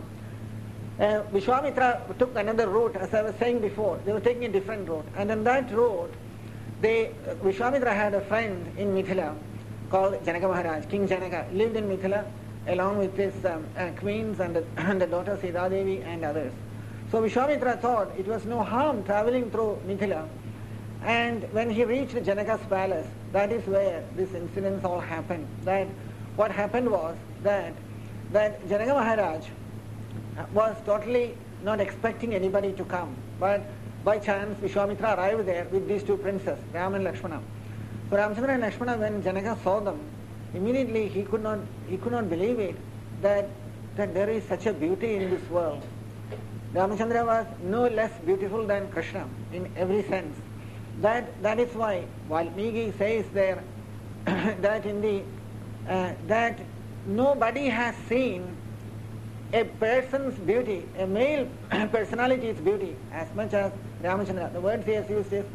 uh, Vishwamitra took another route. As I was saying before, they were taking a different route, and on that road, they uh, Vishwamitra had a friend in Mithila called Janaka Maharaj. King Janaka lived in Mithila along with his um, uh, queens and the, and the daughter Sita Devi and others. So Vishwamitra thought it was no harm traveling through Mithila, and when he reached Janaka's palace, that is where this incidents all happened. That what happened was that that Janaka Maharaj was totally not expecting anybody to come, but by chance Vishwamitra arrived there with these two princes, Ram and Lakshmana. So Ramchandra and Lakshmana, when Janaka saw them, immediately he could not he could not believe it that that there is such a beauty in this world. Ramachandra was no less beautiful than Krishna in every sense. That that is why Valmiki says there that in the uh, that nobody has seen a person's beauty, a male personality's beauty as much as Ramachandra. The words he has used is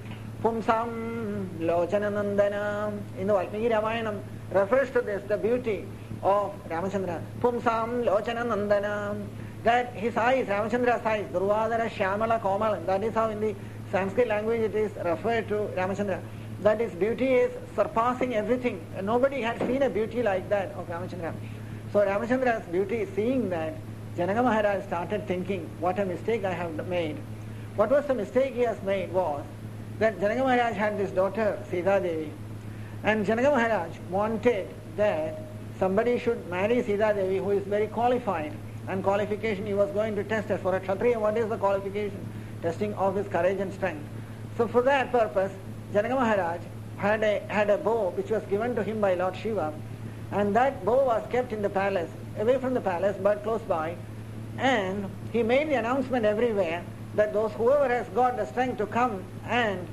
Pumsam Lochananandana. In the Valmiki Ramayanam refers to this, the beauty of Ramachandra. Pumsam Lochananandana. That his eyes, Ramachandra's eyes, Durvadara Shyamala Komal, that is how in the Sanskrit language it is referred to Ramachandra. That his beauty is surpassing everything. Nobody had seen a beauty like that of Ramachandra. So Ramachandra's beauty, seeing that, Janaka Maharaj started thinking, what a mistake I have made. What was the mistake he has made was that Janaka Maharaj had this daughter, Sita Devi, and Janaka Maharaj wanted that somebody should marry Sita Devi who is very qualified. And qualification he was going to test as for a Kshatriya. What is the qualification? Testing of his courage and strength. So for that purpose, Janaka Maharaj had a, had a bow which was given to him by Lord Shiva, and that bow was kept in the palace, away from the palace but close by, and he made the announcement everywhere that those whoever has got the strength to come and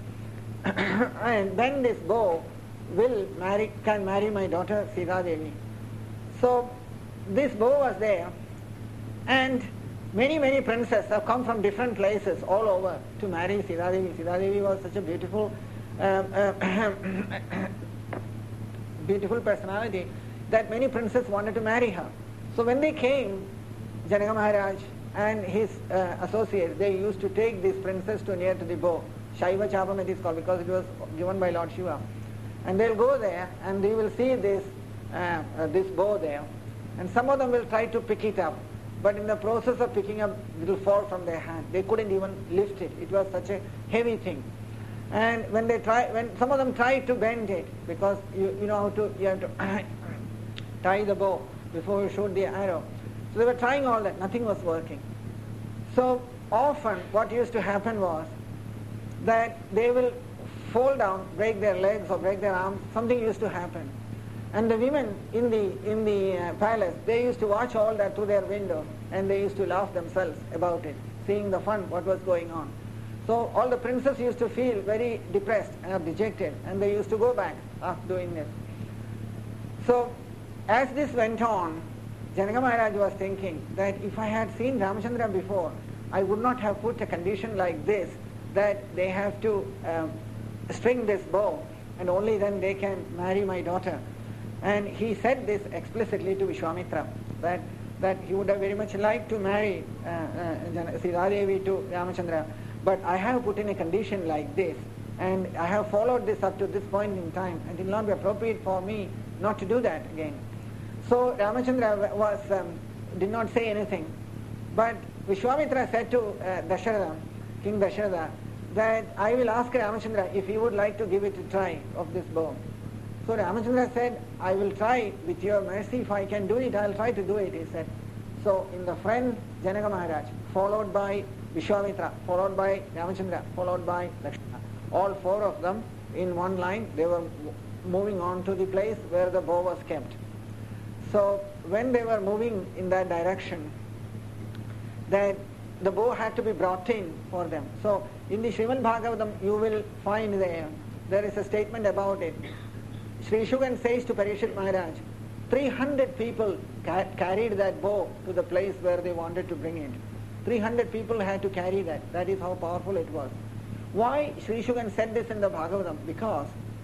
and bend this bow will marry, can marry my daughter Sita Devi. So this bow was there, and many, many princes have come from different places all over to marry Sita Devi. Sita Devi was such a beautiful um, uh, beautiful personality, that many princes wanted to marry her. So when they came, Janaka Maharaj and his uh, associates, they used to take this princess to near to the bow. Shaiva Chapam it is called because it was given by Lord Shiva. And they'll go there and they will see this, uh, uh, this bow there. And some of them will try to pick it up. But in the process of picking up, it will fall from their hand. They couldn't even lift it. It was such a heavy thing. And when they try, when some of them tried to bend it, because you, you know how to, you have to tie the bow before you shoot the arrow. So they were trying all that. Nothing was working. So often what used to happen was that they will fall down, break their legs or break their arms. Something used to happen. And the women in the in the uh, palace, they used to watch all that through their window, and they used to laugh themselves about it, seeing the fun, what was going on. So all the princes used to feel very depressed and dejected, and they used to go back after doing this. So as this went on, Janaka Maharaj was thinking that if I had seen Ramachandra before, I would not have put a condition like this, that they have to um, string this bow, and only then they can marry my daughter. And he said this explicitly to Vishwamitra, that, that he would have very much liked to marry uh, uh, Sita Devi to Ramachandra, but I have put in a condition like this, and I have followed this up to this point in time, and it will not be appropriate for me not to do that again. So Ramachandra was, um, did not say anything, but Vishwamitra said to uh, Dasharatha, King Dasharatha, that I will ask Ramachandra if he would like to give it a try of this bow. So Ramachandra said, I will try with your mercy. If I can do it, I will try to do it, he said. So in the front, Janaka Maharaj, followed by Vishwamitra, followed by Ramachandra, followed by Lakshmana. All four of them in one line, they were moving on to the place where the bow was kept. So when they were moving in that direction, that the bow had to be brought in for them. So in the Srimad Bhagavatam, you will find there, there is a statement about it. Sri Shugan says to Parikshit Maharaj, three hundred people ca- carried that bow to the place where they wanted to bring it. three hundred people had to carry that. That is how powerful it was. Why Sri Shugan said this in the Bhagavatam? Because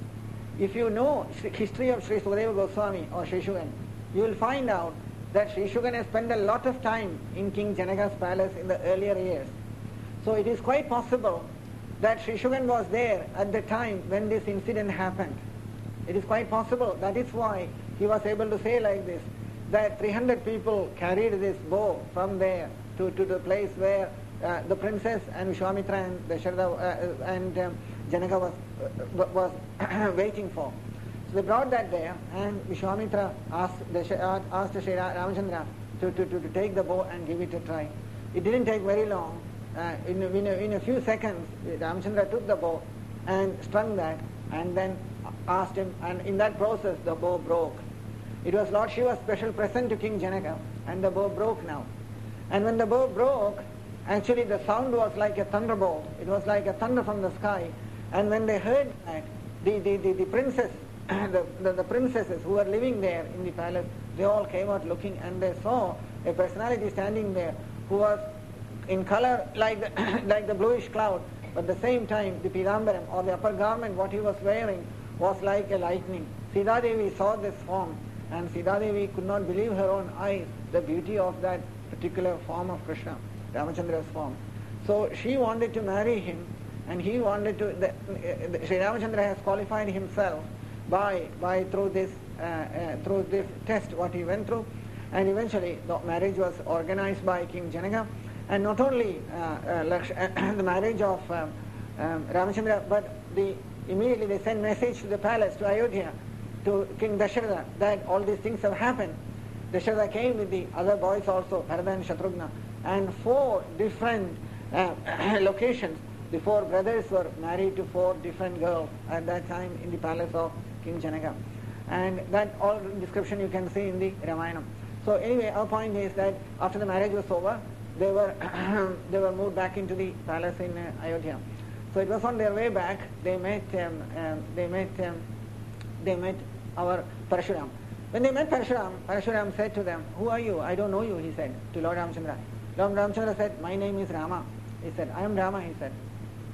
if you know the history of Sri Sukadeva Goswami or Sri Shugan, you will find out that Sri Shugan has spent a lot of time in King Janaka's palace in the earlier years. So it is quite possible that Sri Shugan was there at the time when this incident happened. It is quite possible. That is why he was able to say like this, that three hundred people carried this bow from there to, to the place where uh, the princess and Vishwamitra and Dasharatha uh, and um, Janaka was, uh, was waiting for. So they brought that there, and Vishwamitra asked, Dasha, asked Sri Ramachandra to, to, to, to take the bow and give it a try. It didn't take very long. Uh, in, a, in, a, in a few seconds, Ramachandra took the bow and strung that, and then asked him, and in that process the bow broke. It was Lord Shiva's special present to King Janaka, and the bow broke now. And when the bow broke, actually the sound was like a thunderbolt. It was like a thunder from the sky. And when they heard that, the, the, the, the princess, the, the, the princesses who were living there in the palace, they all came out looking, and they saw a personality standing there who was in color like the, like the bluish cloud, but at the same time the pirambaram or the upper garment what he was wearing was like a lightning. Sita Devi saw this form, and Sita Devi could not believe her own eyes, the beauty of that particular form of Krishna, Ramachandra's form. So she wanted to marry him, and he wanted to, the, the, Sri Ramachandra has qualified himself by, by through this, uh, uh, through this test what he went through, and eventually the marriage was organized by King Janaka, and not only uh, uh, Laksh, uh, the marriage of um, um, Ramachandra, but the immediately they sent message to the palace, to Ayodhya, to King Dasharatha, that all these things have happened. Dasharatha came with the other boys also, Bharata and Shatrughna, and four different uh, locations. The four brothers were married to four different girls at that time in the palace of King Janaka. And that all description you can see in the Ramayana. So anyway, our point is that after the marriage was over, they were they were moved back into the palace in uh, Ayodhya. So it was on their way back, they met um, um, they met um, they met our Parashuram. When they met Parashuram, Parashuram said to them, "Who are you? I don't know you," he said to Lord Ramachandra. Lord Ramachandra said, "My name is Rama." He said, "I am Rama," he said.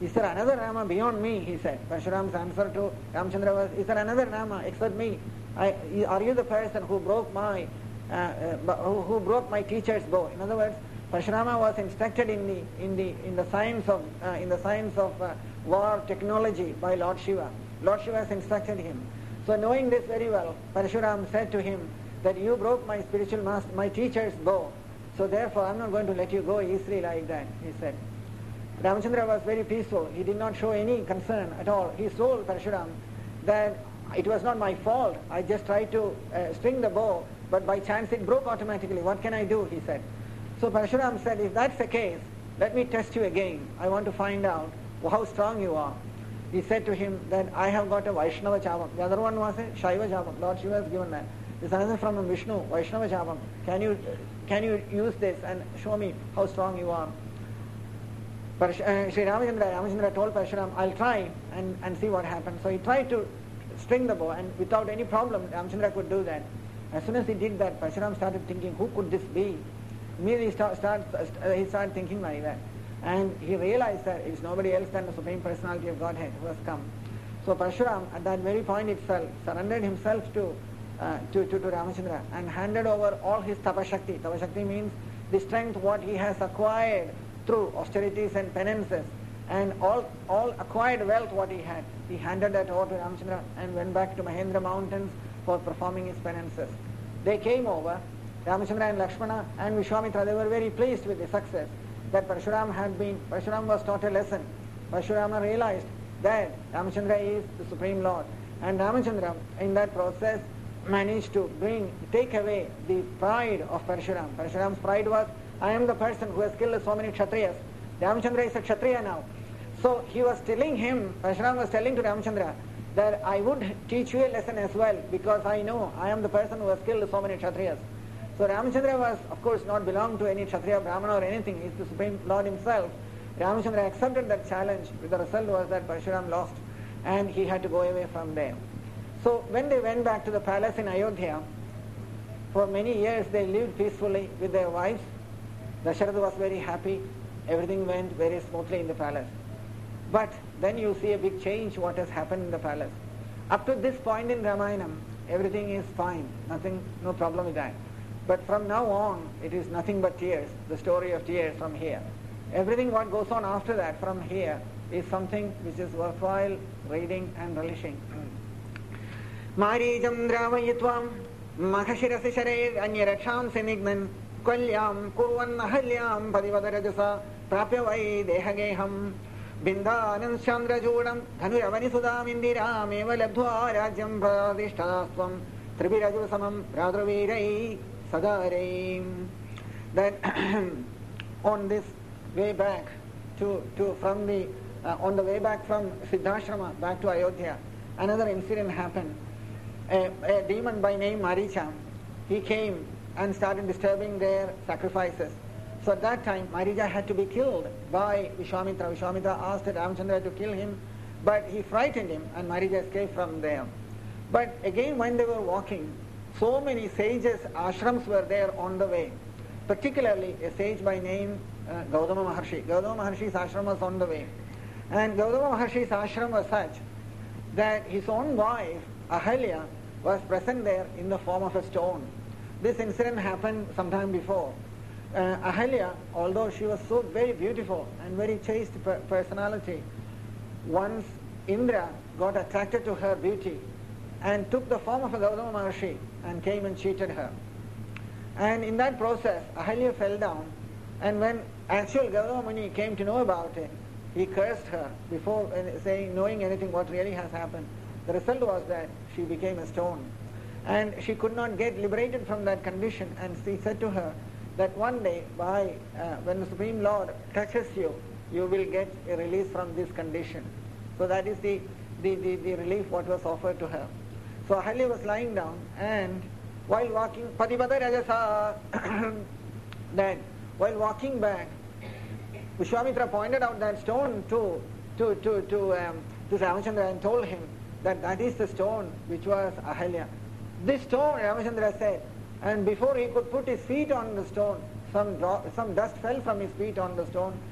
Is there another Rama beyond me? He said. Parshuram's answer to Ramchandra was, is there another Rama except me? I, are you the person who broke my uh, uh, who, who broke my teacher's bow? In other words, Parshurama was instructed in the in the in the science of uh, in the science of uh, war technology by Lord Shiva. Lord Shiva has instructed him. So knowing this very well, Parshuram said to him that you broke my spiritual master, my teacher's bow. So therefore, I'm not going to let you go easily like that. He said. Ramchandra was very peaceful. He did not show any concern at all. He told Parshuram that it was not my fault. I just tried to uh, string the bow, but by chance it broke automatically. What can I do? He said. So Parshuram said, if that's the case, let me test you again. I want to find out how strong you are. He said to him that I have got a Vaishnava Chavam. The other one was a Shaiva Chavam. Lord Shiva has given that. This another from Vishnu, Vaishnava Chavam. Can you, can you use this and show me how strong you are? But uh, Sri Ramachandra, Ramachandra told Parshuram, I'll try and, and see what happens. So he tried to string the bow, and without any problem, Ramachandra could do that. As soon as he did that, Parshuram started thinking, who could this be? Immediately he, start, start, uh, he started thinking like that. And he realized that it's nobody else than the Supreme Personality of Godhead who has come. So Parshuram, at that very point itself, surrendered himself to, uh, to, to, to Ramachandra and handed over all his tapashakti. Tapashakti means the strength what he has acquired through austerities and penances, and all all acquired wealth what he had. He handed that over to Ramachandra and went back to Mahendra mountains for performing his penances. They came over, Ramachandra and Lakshmana and Vishwamitra, they were very pleased with the success that Parshuram had been. Parshuram was taught a lesson. Parshurama realized that Ramachandra is the Supreme Lord, and Ramachandra in that process managed to bring, take away the pride of Parshuram. Parshuram's pride was, I am the person who has killed so many Kshatriyas. Ramachandra is a Kshatriya now. So he was telling him, Parshuram was telling to Ramachandra that I would teach you a lesson as well, because I know I am the person who has killed so many Kshatriyas. So Ramachandra was, of course, not belong to any Kshatriya, Brahmana or anything. He is the Supreme Lord himself. Ramachandra accepted that challenge. The result was that Parshuram lost and he had to go away from there. So when they went back to the palace in Ayodhya, for many years they lived peacefully with their wives. Dasharatha was very happy. Everything went very smoothly in the palace. But then you see a big change what has happened in the palace. Up to this point in Ramayanam, everything is fine. Nothing, no problem with that. But from now on, it is nothing but tears. The story of tears from here. Everything what goes on after that from here is something which is worthwhile reading and relishing. Marijam dramayitvam mahashirasi sharev anyaracham senignan kwalyam kurvan ahalyam padivadarajasa prapyavai dehageham bindanam chandrajudam dhanuravani sudam indiram eva labdhva rajyam pradishtasvam tribiraju samam radravirai sadareim. That on this way back to, to from the uh, on the way back from Siddhashrama back to Ayodhya, another incident happened. A, a demon by name Maricha, he came and started disturbing their sacrifices. So at that time, Maricha had to be killed by Vishwamitra. Vishwamitra asked Ramachandra to kill him, but he frightened him and Maricha escaped from there. But again, when they were walking, so many sages' ashrams were there on the way. Particularly a sage by name uh, Gautama Maharshi. Gautama Maharshi's ashram was on the way. And Gautama Maharshi's ashram was such that his own wife, Ahalya, was present there in the form of a stone. This incident happened sometime before. Uh, Ahalya, although she was so very beautiful and very chaste per- personality, once Indra got attracted to her beauty and took the form of a Gautama Maharshi and came and cheated her. And in that process, Ahalya fell down, and when actual Gautama Muni came to know about it, he cursed her before uh, saying, knowing anything what really has happened. The result was that she became a stone. And she could not get liberated from that condition, and he said to her that one day, by uh, when the Supreme Lord touches you, you will get a release from this condition. So that is the, the, the, the relief what was offered to her. So Ahalya was lying down, and while walking, Padivada Rajasa, that while walking back, Vishwamitra pointed out that stone to to to to, um, to Ramachandra and told him that that is the stone which was Ahalya. This stone, Ramachandra said, and before he could put his feet on the stone, some, draw, some dust fell from his feet on the stone,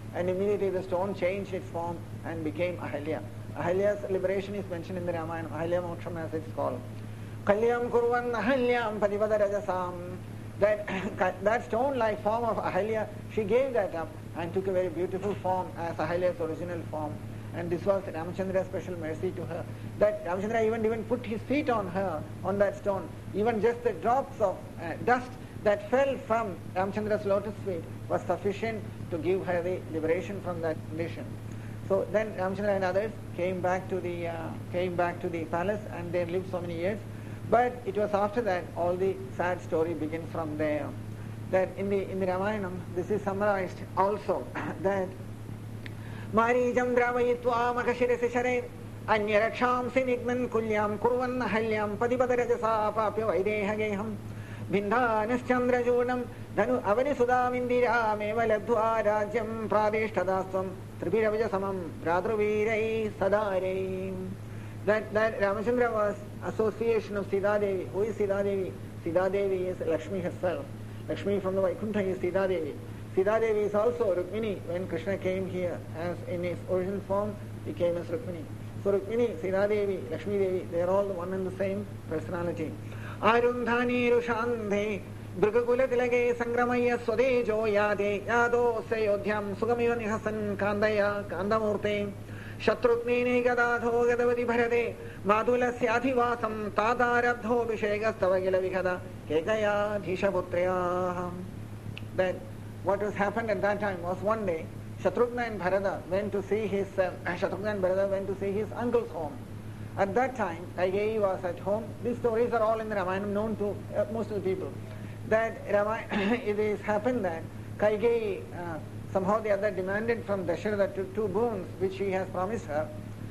and immediately the stone changed its form and became Ahalya. Ahalya's liberation is mentioned in the Ramayana, Ahalya Moksham as it's called. Kalyam kurvan Ahalyam Padivada Rajasam. That, that stone-like form of Ahalya, she gave that up and took a very beautiful form as Ahalya's original form. And this was Ramachandra's special mercy to her. That Ramachandra even, even put his feet on her, on that stone. Even just the drops of uh, dust that fell from Ramachandra's lotus feet was sufficient to give her the liberation from that condition. So then Ramachandra and others came back to the uh, came back to the palace, and they lived so many years. But it was after that all the sad story begins from there. That in the in the Ramayana, this is summarized also that Marijam dravayitva makashirasi share anyaracham sinigman kulyam kurvan halyam padipadarajasa papya vaidehageham bindhanaschandrajunam dhanu avani sudamindira meva labdhva rajyam pradeshtadasvam tribiravajasamam radruvirai sadare. That, that Ramachandra was association of Sita Devi. Who is Sita Devi? Sita Devi is Lakshmi herself. Lakshmi from the Vaikuntha is Sita Devi. Sita Devi is also Rukmini. When Krishna came here as in his original form, he came as Rukmini. So Rukmini, Sita Devi, Lakshmi Devi, they are all one and the same personality. Arundhani Rushandhe Brugakula Tilage Sangramaya Swadejo Yade Yado Sayodhyam Sugamiva Nihasan Kandaya Kandamurte Shatrutnene Gadadho Gadavati Bharade Madula Syadhivasam Tadarabdho Vishegastava Vikada Kekaya Dhishaputrya. That what has happened at that time was one day Shatrugna and Bharata went to see his uh, Shatrugna and Bharata went to see his uncle's home. At that time Kaigeyi was at home. These stories are all in the Ramayana, known to uh, most of the people. That Ramayana, it has happened that Kaigeyi uh, somehow the other demanded from Dasharatha two, two boons which he has promised her,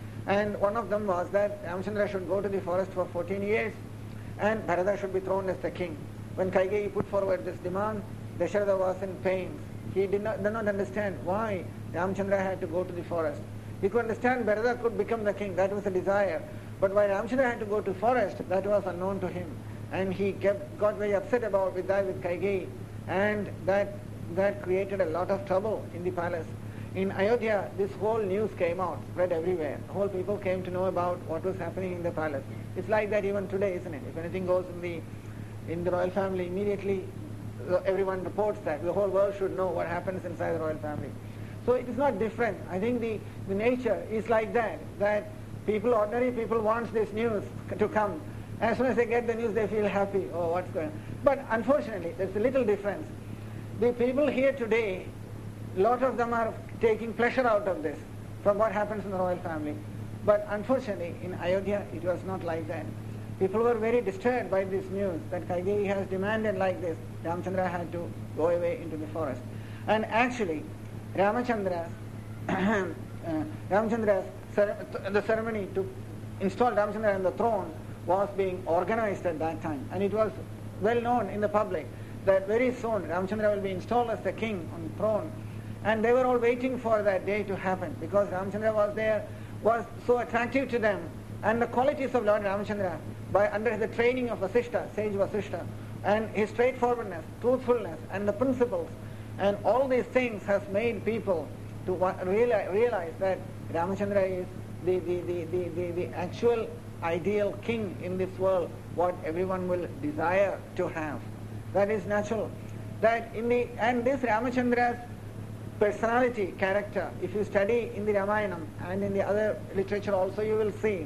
and one of them was that Ramachandra should go to the forest for fourteen years and Bharata should be thrown as the king. When Kaigeyi put forward this demand, Dasharatha was in pains. He did not, did not understand why Ramachandra had to go to the forest. He could understand Bharata could become the king, that was a desire, but why Ramachandra had to go to forest, that was unknown to him, and he kept, got very upset about with that with Kaigeyi, and that that created a lot of trouble in the palace. In Ayodhya, this whole news came out, spread everywhere. The whole people came to know about what was happening in the palace. It's like that even today, isn't it? If anything goes in the in the royal family, immediately everyone reports that. The whole world should know what happens inside the royal family. So it is not different. I think the, the nature is like that, that people, ordinary people want this news to come. As soon as they get the news, they feel happy. Oh, what's going on? But unfortunately, there's a little difference. The people here today, a lot of them are taking pleasure out of this, from what happens in the royal family. But unfortunately, in Ayodhya, it was not like that. People were very disturbed by this news that Kaigeyi has demanded like this. Ramachandra had to go away into the forest. And actually, Ramachandra's, uh, Ramachandra's the ceremony to install Ramachandra on the throne was being organized at that time. And it was well known in the public that very soon Ramachandra will be installed as the king on the throne. And they were all waiting for that day to happen because Ramachandra was there, was so attractive to them. And the qualities of Lord Ramachandra, by under the training of Vasishta, sage Vasishta, and his straightforwardness, truthfulness, and the principles, and all these things has made people to realize, realize that Ramachandra is the, the, the, the, the, the actual ideal king in this world, what everyone will desire to have. That is natural. That in the and this Ramachandra's personality, character, if you study in the Ramayana and in the other literature also, you will see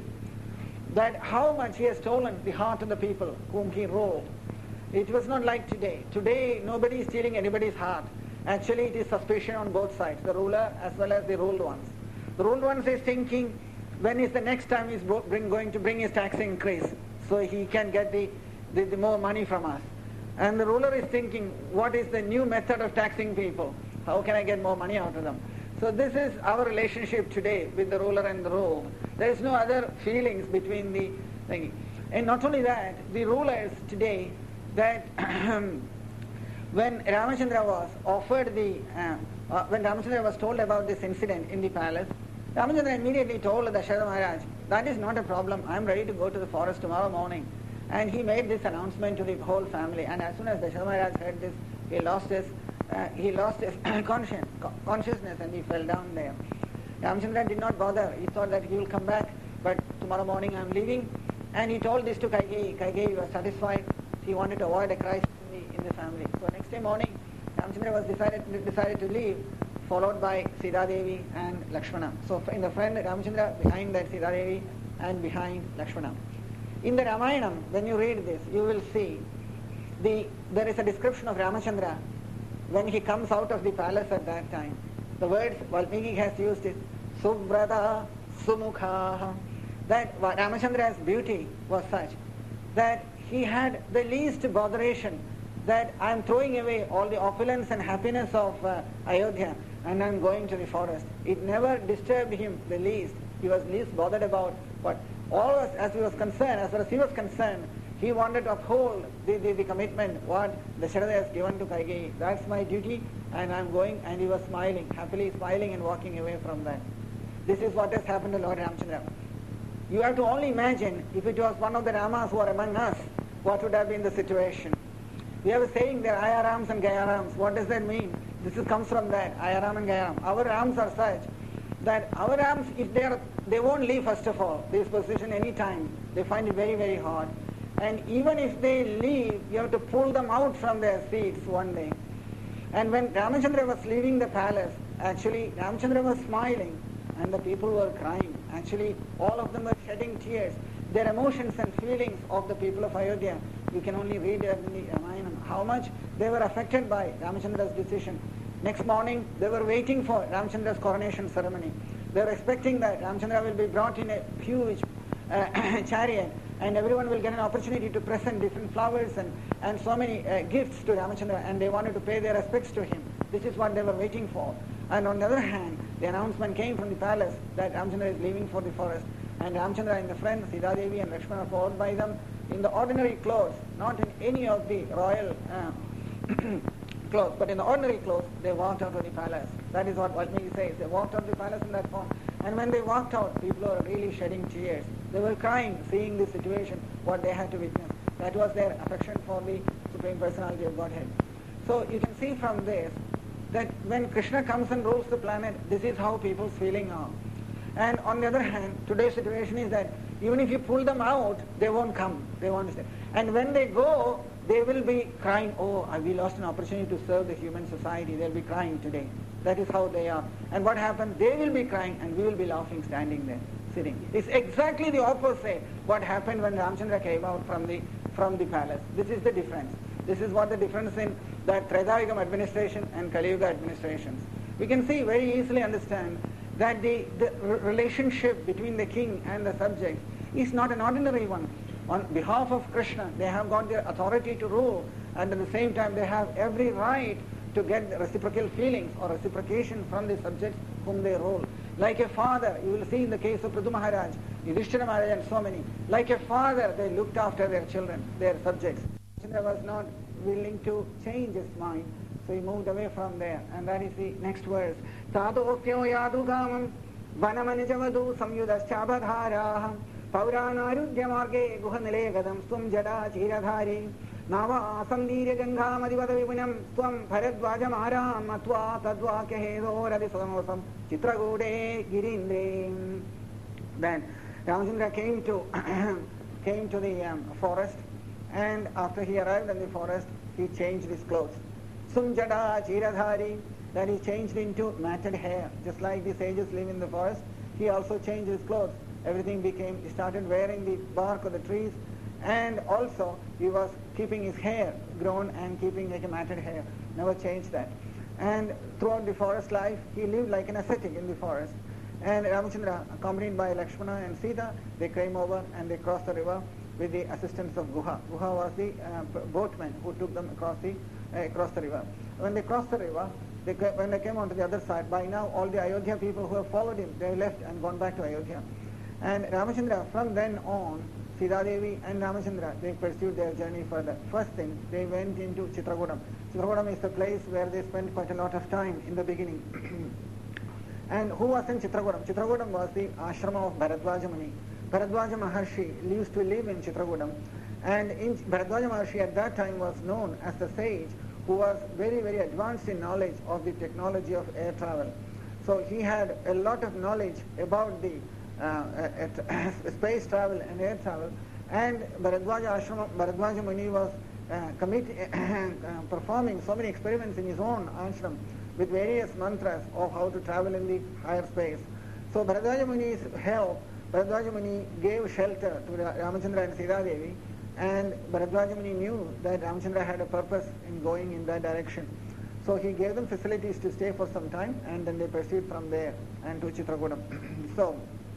that how much he has stolen the heart of the people whom he ruled. It was not like today. Today nobody is stealing anybody's heart. Actually it is suspicion on both sides, the ruler as well as the ruled ones. The ruled ones is thinking, when is the next time he's bring, going to bring his tax increase so he can get the, the, the more money from us. And the ruler is thinking, what is the new method of taxing people? How can I get more money out of them? So this is our relationship today with the ruler and the ruled. There is no other feelings between the thing. And not only that, the rulers today, that when Ramachandra was offered the, uh, uh, when Ramachandra was told about this incident in the palace, Ramachandra immediately told Dasharatha Maharaj, that is not a problem, I am ready to go to the forest tomorrow morning. And he made this announcement to the whole family, and as soon as Dasharatha Maharaj heard this, he lost his uh, he lost his conscience, consciousness and he fell down there. Ramchandra did not bother. He thought that he will come back, but tomorrow morning I am leaving. And he told this to Kaikeyi. Kaikeyi was satisfied. He wanted to avoid a crisis in the, in the family. So next day morning, Ramchandra was decided, decided to leave, followed by Sita Devi and Lakshmana. So in the front, Ramchandra, behind that Sita Devi, and behind Lakshmana. In the Ramayana, when you read this, you will see the there is a description of Ramachandra when he comes out of the palace at that time. The words Valmiki has used is Subrata Sumukha. That Ramachandra's beauty was such that he had the least botheration that I am throwing away all the opulence and happiness of uh, Ayodhya and I am going to the forest. It never disturbed him the least. He was least bothered about what all of us, as he was concerned, as far as he was concerned, he wanted to uphold the, the, the commitment what Dasharatha has given to Kaikeyi. That's my duty and I am going, and he was smiling, happily smiling and walking away from that. This is what has happened to Lord Ramchandra. You have to only imagine if it was one of the Ramas who are among us, what would have been the situation. We have a saying there, Ayarams and Gayarams. What does that mean? This is, comes from that, Ayaram and Gayaram. Our Rams are such that our Rams, if they are, they won't leave first of all this position any time. They find it very, very hard. And even if they leave, you have to pull them out from their seats one day. And when Ramachandra was leaving the palace, actually Ramachandra was smiling and the people were crying. Actually, all of them were shedding tears. Their emotions and feelings of the people of Ayodhya, you can only read in the Ramayana how much they were affected by Ramachandra's decision. Next morning, they were waiting for Ramachandra's coronation ceremony. They were expecting that Ramachandra will be brought in a huge uh, chariot and everyone will get an opportunity to present different flowers and, and so many uh, gifts to Ramachandra, and they wanted to pay their respects to him. This is what they were waiting for. And on the other hand, the announcement came from the palace that Ramachandra is leaving for the forest. And Ramachandra in the front, Sita Devi and Lakshmana followed by them in the ordinary clothes, not in any of the royal uh, clothes, but in the ordinary clothes, they walked out of the palace. That is what Valmiki says. They walked out of the palace in that form. And when they walked out, people were really shedding tears. They were crying, seeing the situation, what they had to witness. That was their affection for the Supreme Personality of Godhead. So you can see from this that when Krishna comes and rules the planet, this is how people's feeling are. And on the other hand, today's situation is that even if you pull them out, they won't come. They won't stay. And when they go, they will be crying, oh, we lost an opportunity to serve the human society. They'll be crying today. That is how they are. And what happens? They will be crying and we will be laughing standing there, sitting. It's exactly the opposite what happened when Ramchandra came out from the, from the palace. This is the difference. This is what the difference in that Tretayugam administration and Kali Yuga administrations. We can see, very easily understand that the, the relationship between the king and the subjects is not an ordinary one. On behalf of Krishna, they have got their authority to rule, and at the same time they have every right to get reciprocal feelings or reciprocation from the subjects whom they rule. Like a father, you will see in the case of Prithu Maharaj, Yudhishthira Maharaj and so many, like a father they looked after their children, their subjects. Chandra was not willing to change his mind, so he moved away from there, and that is the next verse. Tadopyo yadu gamam vanamanijavadu samyudaschabhadharaha pauranaruddhya marge guhanile gadam stum jada chiradhari nava asamdhirya ganghamadivada vibunam stum bharadvajamaram atva tadvakya hedoradi sadanosam chitragude girindre. Then Ramachandra came to came to the um, forest, and after he arrived in the forest, he changed his clothes. Sumjada chiradhari, that he changed into matted hair. Just like the sages live in the forest, he also changed his clothes. Everything became, he started wearing the bark of the trees, and also he was keeping his hair grown and keeping like a matted hair. Never changed that. And throughout the forest life, he lived like an ascetic in the forest. And Ramachandra, accompanied by Lakshmana and Sita, they came over and they crossed the river with the assistance of Guha. Guha was the uh, boatman who took them across the uh, across the river. When they crossed the river, they, when they came onto the other side, by now all the Ayodhya people who have followed him, they left and gone back to Ayodhya. And Ramachandra, from then on, Sita Devi and Ramachandra, they pursued their journey further. First thing, they went into Chitrakutam. Chitrakutam is the place where they spent quite a lot of time in the beginning. And who was in Chitrakutam? Chitrakutam was the ashrama of Bharadwaja Muni. Bharadwaja Maharshi used to live in Chitrakutam, and in Bharadwaja Maharshi at that time was known as the sage who was very, very advanced in knowledge of the technology of air travel. So he had a lot of knowledge about the uh, uh, space travel and air travel. And Bharadwaja Ashrama, Bharadwaja Muni was uh, commit, uh, performing so many experiments in his own ashram with various mantras of how to travel in the higher space. So Bharadwaja Muni's help, Bharadwaja Muni gave shelter to Ramachandra and Sita Devi, and Bharadwaja Muni knew that Ramachandra had a purpose in going in that direction. So he gave them facilities to stay for some time, and then they proceeded from there and to Chitrakoodam. So,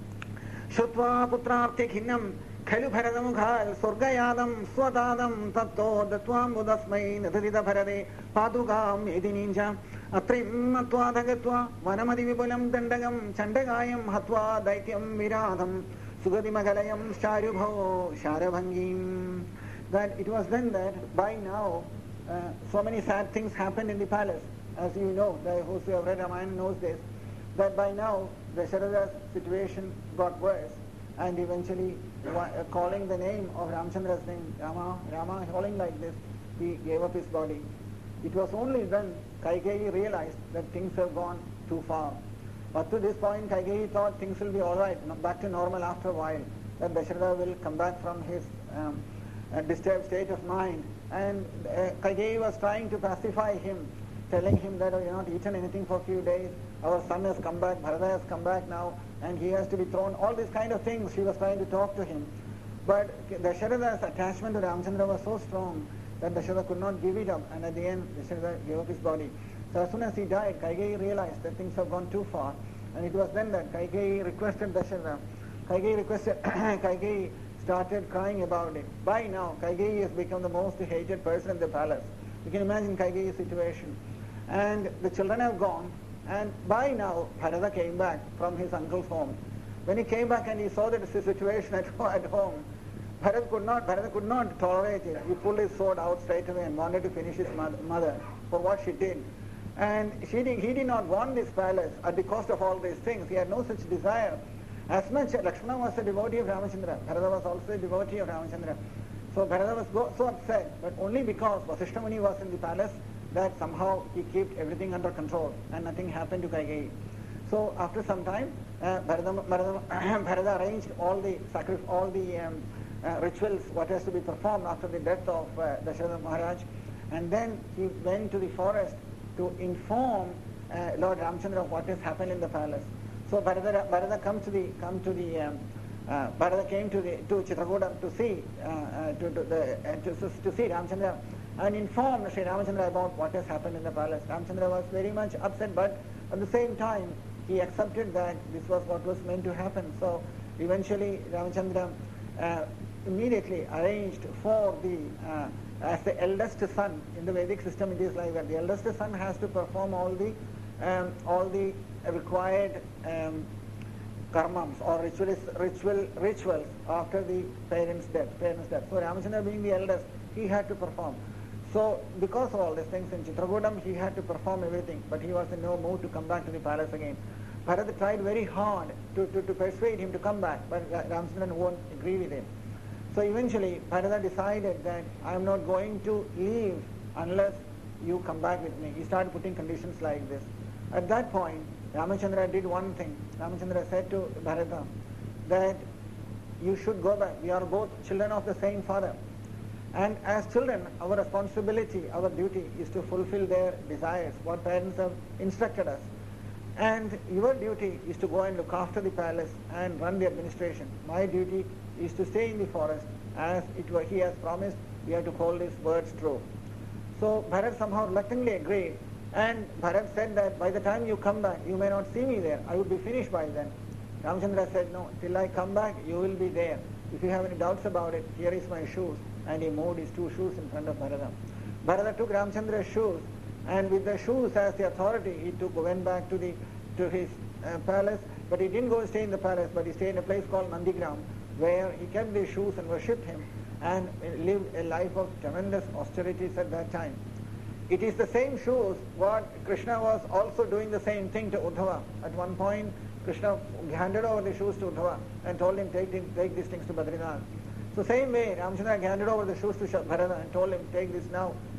Shutva putrarthi khinnam khelu bharadamukha surgayadam swadadam tatto datvam budasmai nadadita bharade padugam edininja atrim atva vanamadi vipulam dandagam chandagayam hatva daityam viradam Sugadimagalayam Sharubho Sharavangim. That it was then that by now uh, so many sad things happened in the palace. As you know, those who have read Ramayana knows this, that by now Dasharatha's situation got worse, and eventually uh, calling the name of Ramachandra's name, Rama, Rama, calling like this, he gave up his body. It was only then Kaikeyi realized that things have gone too far. But to this point, Kaikeyi thought things will be all right, back to normal after a while, that Dasharatha will come back from his um, uh, disturbed state of mind. And uh, Kaikeyi was trying to pacify him, telling him that, oh, you're not eaten anything for a few days, our son has come back, Bharata has come back now, and he has to be thrown, all these kind of things she was trying to talk to him. But Dasharatha's attachment to Ramachandra was so strong that Dasharatha could not give it up, and at the end, Dasharatha gave up his body. So as soon as he died, Kaikeyi realized that things have gone too far, and it was then that Kaikeyi requested Dasharatha. Kaikeyi requested, Kaikeyi started crying about it. By now, Kaikeyi has become the most hated person in the palace. You can imagine Kaikeyi's situation. And the children have gone, and by now, Bharata came back from his uncle's home. When he came back and he saw that the situation at, at home, Bharata could not, Bharata could not tolerate it. He pulled his sword out straight away and wanted to finish his mother for what she did. And she did, he did not want this palace at the cost of all these things. He had no such desire. As much Lakshmana was a devotee of Ramachandra, Bharata was also a devotee of Ramachandra. So Bharata was go, so upset, but only because Vasishtha Muni was in the palace that somehow he kept everything under control and nothing happened to Kaikeyi. So after some time, uh, Bharata, Bharata, Bharata arranged all the sacrifice, all the um, uh, rituals, what has to be performed after the death of uh, Dasharatha Maharaj, and then he went to the forest to inform uh, Lord Ramachandra of what has happened in the palace. So Bharata, Bharata come to the come to the um, uh, Bharata came to the to Chitrakoodam to see uh, uh, to to, the, uh, to to see Ramachandra and informed Sri Ramachandra about what has happened in the palace. Ramachandra was very much upset, but at the same time he accepted that this was what was meant to happen. So eventually Ramachandra uh, immediately arranged for the uh, as the eldest son. In the Vedic system it is like that. The eldest son has to perform all the um, all the required um, karmams or rituals, ritual, rituals after the parents' death. Parents' death. So Ramachandra being the eldest, he had to perform. So because of all these things in Chitrakoodam, he had to perform everything, but he was in no mood to come back to the palace again. Bharata tried very hard to, to, to persuade him to come back, but Ramachandra won't agree with him. So eventually, Bharata decided that I am not going to leave unless you come back with me. He started putting conditions like this. At that point, Ramachandra did one thing. Ramachandra said to Bharata that you should go back. We are both children of the same father. And as children, our responsibility, our duty is to fulfill their desires, what parents have instructed us. And your duty is to go and look after the palace and run the administration. My duty is to stay in the forest as it were he has promised. We have to hold his words true. So Bharat somehow reluctantly agreed, and Bharat said that by the time you come back, you may not see me there. I would be finished by then. Ramachandra said, no, till I come back, you will be there. If you have any doubts about it, here is my shoes. And he moved his two shoes in front of Bharata. Bharata took Ramachandra's shoes, and with the shoes as the authority, he took went back to the to his uh, palace. But he didn't go stay in the palace, but he stayed in a place called Nandigram, where he kept the shoes and worshipped him, and lived a life of tremendous austerities at that time. It is the same shoes what Krishna was also doing the same thing to Uddhava. At one point, Krishna handed over the shoes to Uddhava and told him, take, take these things to Badrinath. So same way, Ramachandra handed over the shoes to Bharata and told him, take this now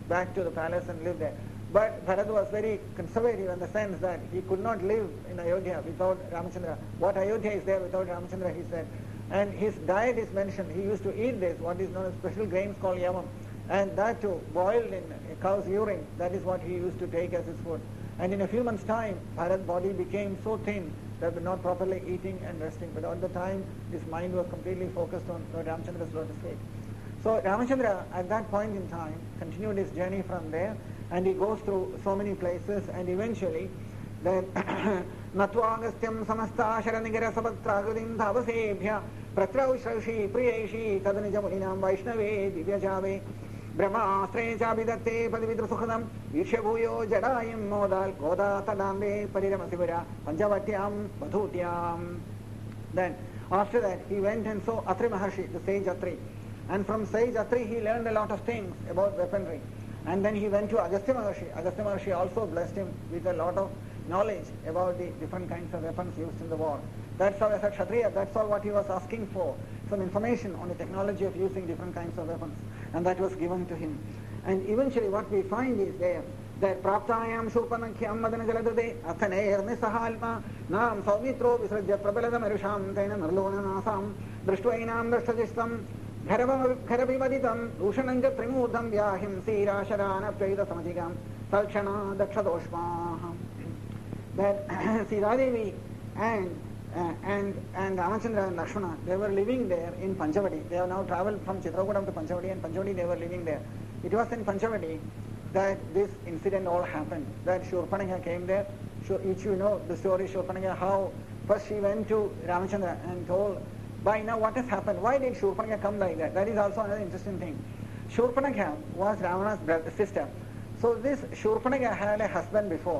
back to the palace and live there. But Bharat was very conservative in the sense that he could not live in Ayodhya without Ramachandra. What Ayodhya is there without Ramachandra, he said. And his diet is mentioned. He used to eat this, what is known as special grains called yavam. And that too, boiled in a cow's urine, that is what he used to take as his food. And in a few months' time, Bharat's body became so thin that was not properly eating and resting. But at the time, his mind was completely focused on Lord Ramachandra's lotus feet. So Ramachandra, at that point in time, continued his journey from there, and he goes through so many places, and eventually, then Natwagastyam samasta sharanigara sapatragudim dhavasebhya pratraushrashi priyaishi tadanijamuninam vaishnave divyajave brahmastre chabidatte padividra sukhadam vishabhuyo jadayam modal goda tadambe paridamasivara panchavatyam vadhutyam. Then after that he went and saw Atri Maharshi, the sage Atri, and from sage Atri he learned a lot of things about weaponry. And then he went to Agastya Maharshi. Agastya Maharshi also blessed him with a lot of knowledge about the different kinds of weapons used in the war. That's how, as a Kshatriya, that's all what he was asking for, some information on the technology of using different kinds of weapons. And that was given to him. And eventually what we find is there, that Praptayam Shurpanakhyam Madana Jaladade Athaner Nisahalma Nam Saumitro Visrajya Prabaladam Erusham Taina Narlona Nasam Drishtuainam Drishtajistam Kharabivaditam Ushananga Trimudam Vyahim Sira Sharana Praida Samadhigam Salchana Dakshadoshma. That Siradevi and uh, and and Ramachandra and Lakshmana, they were living there in Panchavati. They have now travelled from Chitrakutam to Panchavati, and Panchavati they were living there. It was in Panchavati that this incident all happened, that Shurpanakha came there. Each you know the story, Shurpanakha, how first she went to Ramachandra and told, by now what has happened? Why did Shurpanakha come like that? That is also another interesting thing. Shurpanakha was Ravana's brother, sister. So this Shurpanakha had a husband before.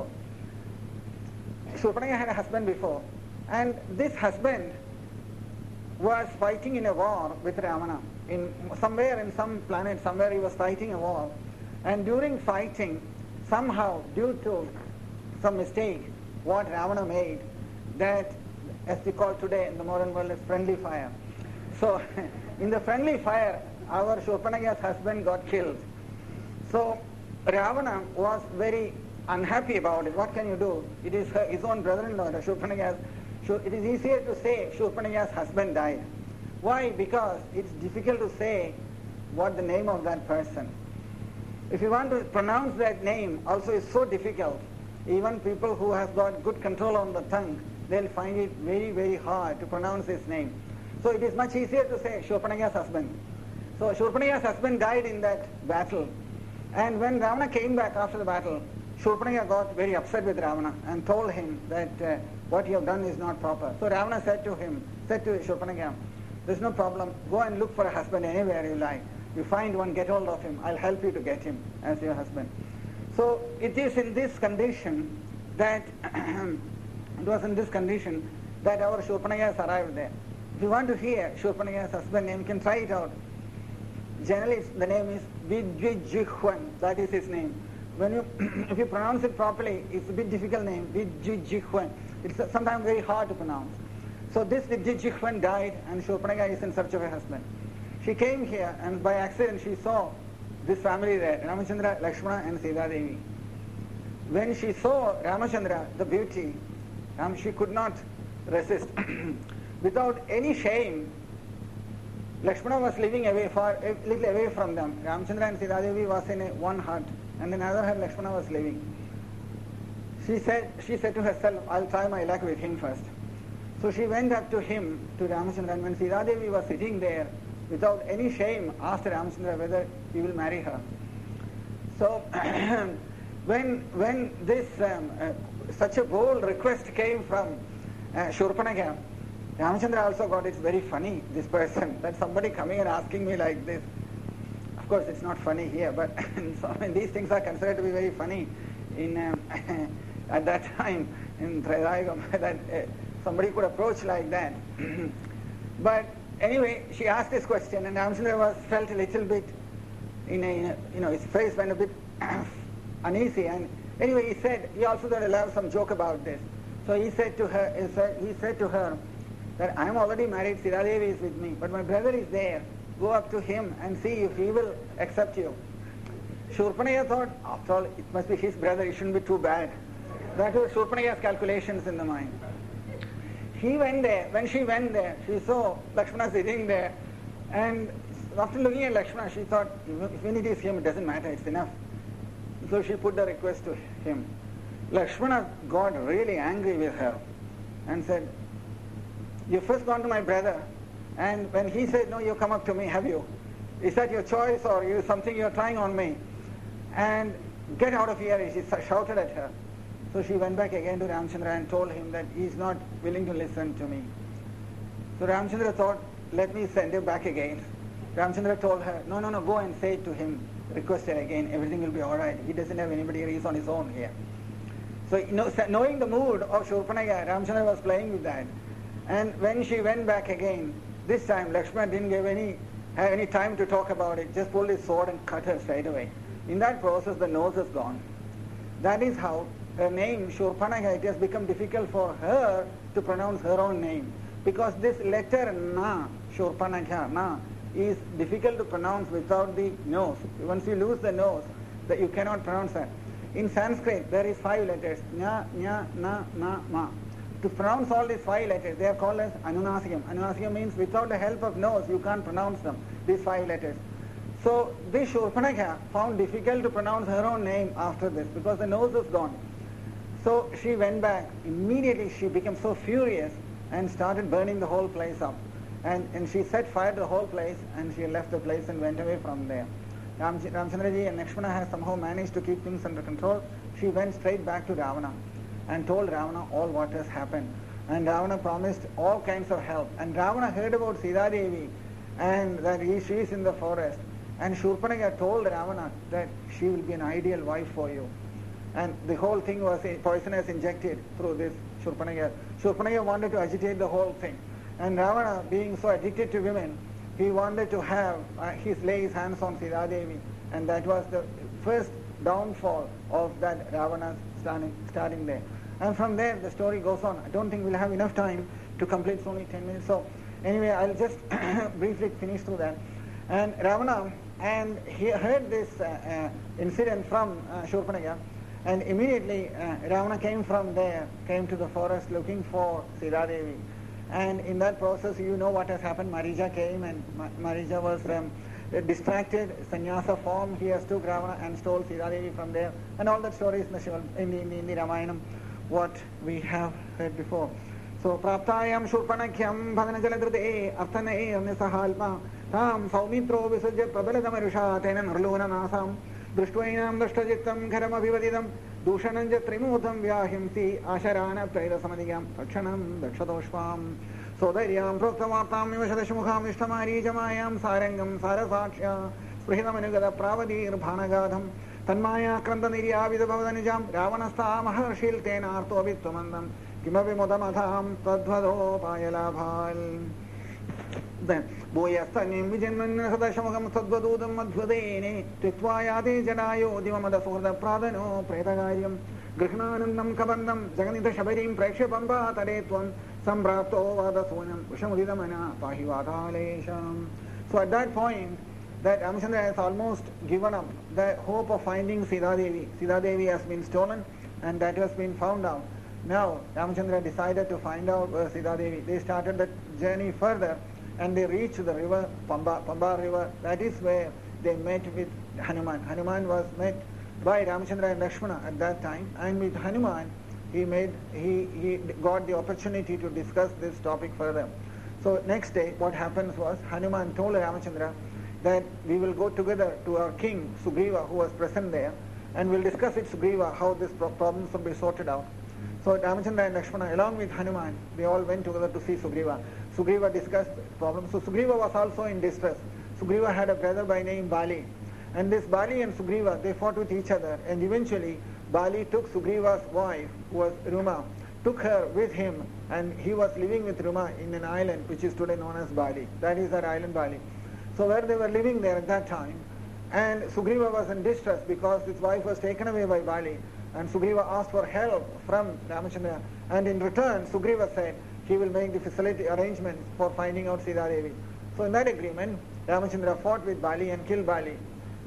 Shurpanakha had a husband before. And this husband was fighting in a war with Ravana. In somewhere in some planet, somewhere he was fighting a war. And during fighting, somehow, due to some mistake, what Ravana made, that, as we call today in the modern world, is friendly fire. So, in the friendly fire, our Shurpanakha's husband got killed. So, Ravana was very unhappy about it. What can you do? It is her, his own brother-in-law, Shurpanakha's. It is easier to say Shurpanakha's husband died. Why? Because it's difficult to say what the name of that person. If you want to pronounce that name, also is so difficult. Even people who have got good control on the tongue, they'll find it very, very hard to pronounce his name. So it is much easier to say Shurpanakha's husband. So Shurpanakha's husband died in that battle. And when Ravana came back after the battle, Shurpanakha got very upset with Ravana and told him that uh, what you have done is not proper. So Ravana said to him, said to Shurpanakha, there's no problem, go and look for a husband anywhere you like. You find one, get hold of him, I'll help you to get him as your husband. So it is in this condition that, it was in this condition that our Shurpanakha has arrived there. If you want to hear Shurpanakha's husband name, you can try it out. Generally the name is Vidvijihwan, that is his name. When you, if you pronounce it properly, it's a bit difficult name, Vidvijihwan. It's sometimes very hard to pronounce. So this Vidvijihwan died and Shurpanakha is in search of a husband. She came here and by accident she saw this family there, Ramachandra, Lakshmana and Sita Devi. When she saw Ramachandra, the beauty, Ram, she could not resist. Without any shame, Lakshmana was living away, far, a little away from them. Ramachandra and Sita Devi was in a one hut, and in another hut Lakshmana was living. She said, she said to herself, I'll try my luck with him first. So she went up to him, to Ramachandra, and when Sita Devi was sitting there, without any shame, asked Ramachandra whether he will marry her. So when when this um, uh, such a bold request came from uh, Shurpanakha, Ramachandra also got, it's very funny, this person, that somebody coming and asking me like this. Of course, it's not funny here, but so, I mean, these things are considered to be very funny in um, at that time in Trayagam, that uh, somebody could approach like that. But anyway, she asked this question, and Ramachandra was felt a little bit, in a, in a, you know, his face went a bit uneasy. And anyway, he said, he also thought he'll have some joke about this. So he said to her, he said, he said to her that I am already married, Sita Devi is with me, but my brother is there. Go up to him and see if he will accept you. Shurpanakha thought, after all, it must be his brother, it shouldn't be too bad. That was Shurpanakha's calculations in the mind. He went there. When she went there, she saw Lakshmana sitting there, and after looking at Lakshmana, she thought, even it is him, it doesn't matter, it's enough. So she put the request to him. Lakshmana got really angry with her and said, you first gone to my brother, and when he said, no, you come up to me, have you? Is that your choice, or is something you're trying on me? And get out of here, she shouted at her. So she went back again to Ramchandra and told him that he is not willing to listen to me. So Ramchandra thought, let me send him back again. Ramchandra told her, no, no, no, go and say to him, request her again, everything will be all right. He doesn't have anybody, he is on his own here. So you know, knowing the mood of Shurpanakha, Ramchandra was playing with that. And when she went back again, this time Lakshmana didn't give any, have any time to talk about it, just pulled his sword and cut her straight away. In that process, the nose is gone. That is how her name, Shurpanakha, it has become difficult for her to pronounce her own name. Because this letter Na, Shurpanakha, Na, is difficult to pronounce without the nose. Once you lose the nose, that you cannot pronounce that. In Sanskrit, there is five letters, Nya, Nya, Na, Na, Ma. To pronounce all these five letters, they are called as Anunasikam. Anunasikam means without the help of nose, you can't pronounce them, these five letters. So this Shurpanakha found difficult to pronounce her own name after this, because the nose is gone. So she went back. Immediately she became so furious and started burning the whole place up. And, and she set fire to the whole place, and she left the place and went away from there. Ram, Ramchandraji and Lakshmana has somehow managed to keep things under control. She went straight back to Ravana and told Ravana all what has happened. And Ravana promised all kinds of help. And Ravana heard about Sita Devi and that he, she is in the forest. And Shurpanakha told Ravana that she will be an ideal wife for you. And the whole thing was poisonous injected through this Shurpanakha. Shurpanakha wanted to agitate the whole thing. And Ravana, being so addicted to women, he wanted to have, uh, his lay his hands on Sita Devi. And that was the first downfall of that Ravana starting, starting there. And from there the story goes on. I don't think we'll have enough time to complete, it's only ten minutes. So anyway, I'll just briefly finish through that. And Ravana, and he heard this uh, uh, incident from uh, Shurpanakha, and immediately uh, Ravana came from there, came to the forest looking for Sita Devi. And in that process, you know what has happened. Marija came, and Ma- Marija was um, distracted, sannyasa form. He has took Ravana and stole Sita Devi from there. And all that story is in the, Shiva, in the, in the, in the Ramayanam, what we have heard before. So, praptayam shurpanakyam bhavanajaladrate arthane amnisahalpa tam saumitra visajya prabalasamarusha tena nurluna nasam drishtvainam drashtajittam gharamabhivadidam dushananja trimudam vyahimsi asharana praidasamadiyam takshanam dakshadoshvam sodaryam proktavartam nivashadashmukham ishtamarījamayam sarangam sarasakshya sprihidamanugadha pravadir bhanagadham tanmaya krandaniryavidha bhavadanijam ravanastha maharshil tena arto vittvamandam kimavi mudamadham tadvadopayalabhal. Then, Boyastanim Vijanman Sadashamagam Tadvadudam Madhvadene, Titvayade Janayo, Divamada Surda Pradano, Pretagarium, Grihnanandam Kabandam, Jaganita Shabarim, Prekshapamba, Taretwan, Sambrato Vadasonam, Ushamudidamana, Pahivadalesham. So at that point, that Ramchandra has almost given up the hope of finding Sita Devi. Sita Devi has been stolen, and that has been found out. Now, Ramchandra decided to find out where Sita Devi. They started the journey further, and they reached the river, Pamba, Pamba river. That is where they met with Hanuman. Hanuman was met by Ramchandra and Lakshmana at that time, and with Hanuman, he made he, he got the opportunity to discuss this topic further. So next day, what happens was, Hanuman told Ramchandra that we will go together to our king, Sugriva, who was present there, and we'll discuss with Sugriva how this pro- problems will be sorted out. So Ramchandra and Lakshmana, along with Hanuman, they all went together to see Sugriva. Sugriva discussed problems. So Sugriva was also in distress. Sugriva had a brother by name Bali. And this Bali and Sugriva, they fought with each other. And eventually, Bali took Sugriva's wife, who was Ruma, took her with him, and he was living with Ruma in an island which is today known as Bali. That is that island Bali. So where they were living there at that time, and Sugriva was in distress because his wife was taken away by Bali. And Sugriva asked for help from Ramchandra, and in return Sugriva said he will make the facility arrangements for finding out Sita Devi. So in that agreement, Ramchandra fought with Bali and killed Bali.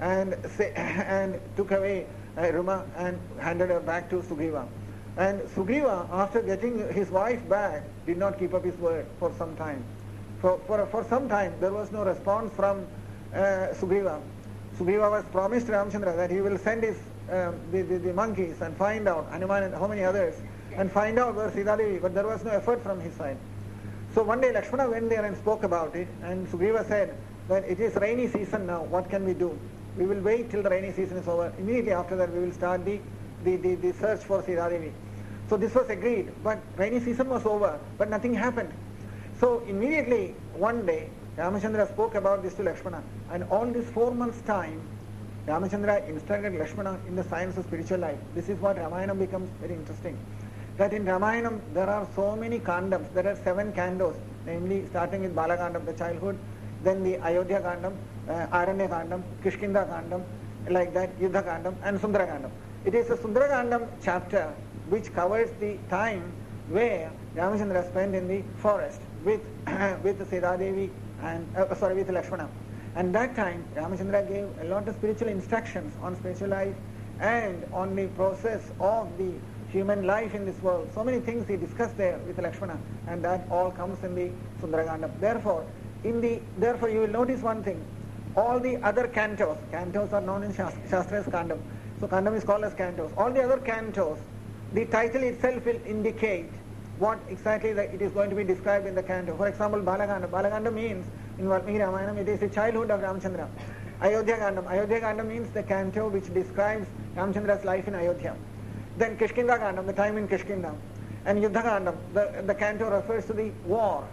and say, and took away uh, Ruma and handed her back to Sugriva. And Sugriva, after getting his wife back, did not keep up his word for some time. For, for, for some time, there was no response from uh, Sugriva. Sugriva was promised Ramchandra that he will send his uh, the, the, the monkeys and find out, Hanuman and how many others, and find out where Sita Devi, but there was no effort from his side. So one day Lakshmana went there and spoke about it, and Sugriva said that it is rainy season now, what can we do? We will wait till the rainy season is over. Immediately after that we will start the, the, the, the search for Sita Devi. So this was agreed, but rainy season was over, but nothing happened. So immediately one day Ramachandra spoke about this to Lakshmana, and all this four months time Ramachandra instructed Lakshmana in the science of spiritual life. This is what Ramayana becomes very interesting. That in Ramayana there are so many kandams, there are seven cantos, namely starting with Balakandam, the childhood, then the Ayodhya Kandam, uh, Aranya Kandam, Kishkinda Kandam, like that, Yuddha Kandam and Sundara Kandam. It is the Sundara Kandam chapter which covers the time where Ramachandra spent in the forest with with Sita Devi and uh, sorry with Lakshmana. And that time Ramachandra gave a lot of spiritual instructions on spiritual life and on the process of the human life in this world. So many things he discussed there with Lakshmana, and that all comes in the Sundarakandam. Therefore, in the therefore you will notice one thing. All the other cantos, cantos are known in Shastra as Kandam. So Kandam is called as cantos. All the other cantos, the title itself will indicate what exactly the, it is going to be described in the canto. For example, Balakanda. Balakanda means, in Valmiki Ramayana, it is the childhood of Ramachandra. Ayodhya Kandam. Ayodhya Kandam means the canto which describes Ramachandra's life in Ayodhya. Then Kishkinda Kandam, the time in Kishkinda. And Yuddha Kandam, the, the canto refers to the war.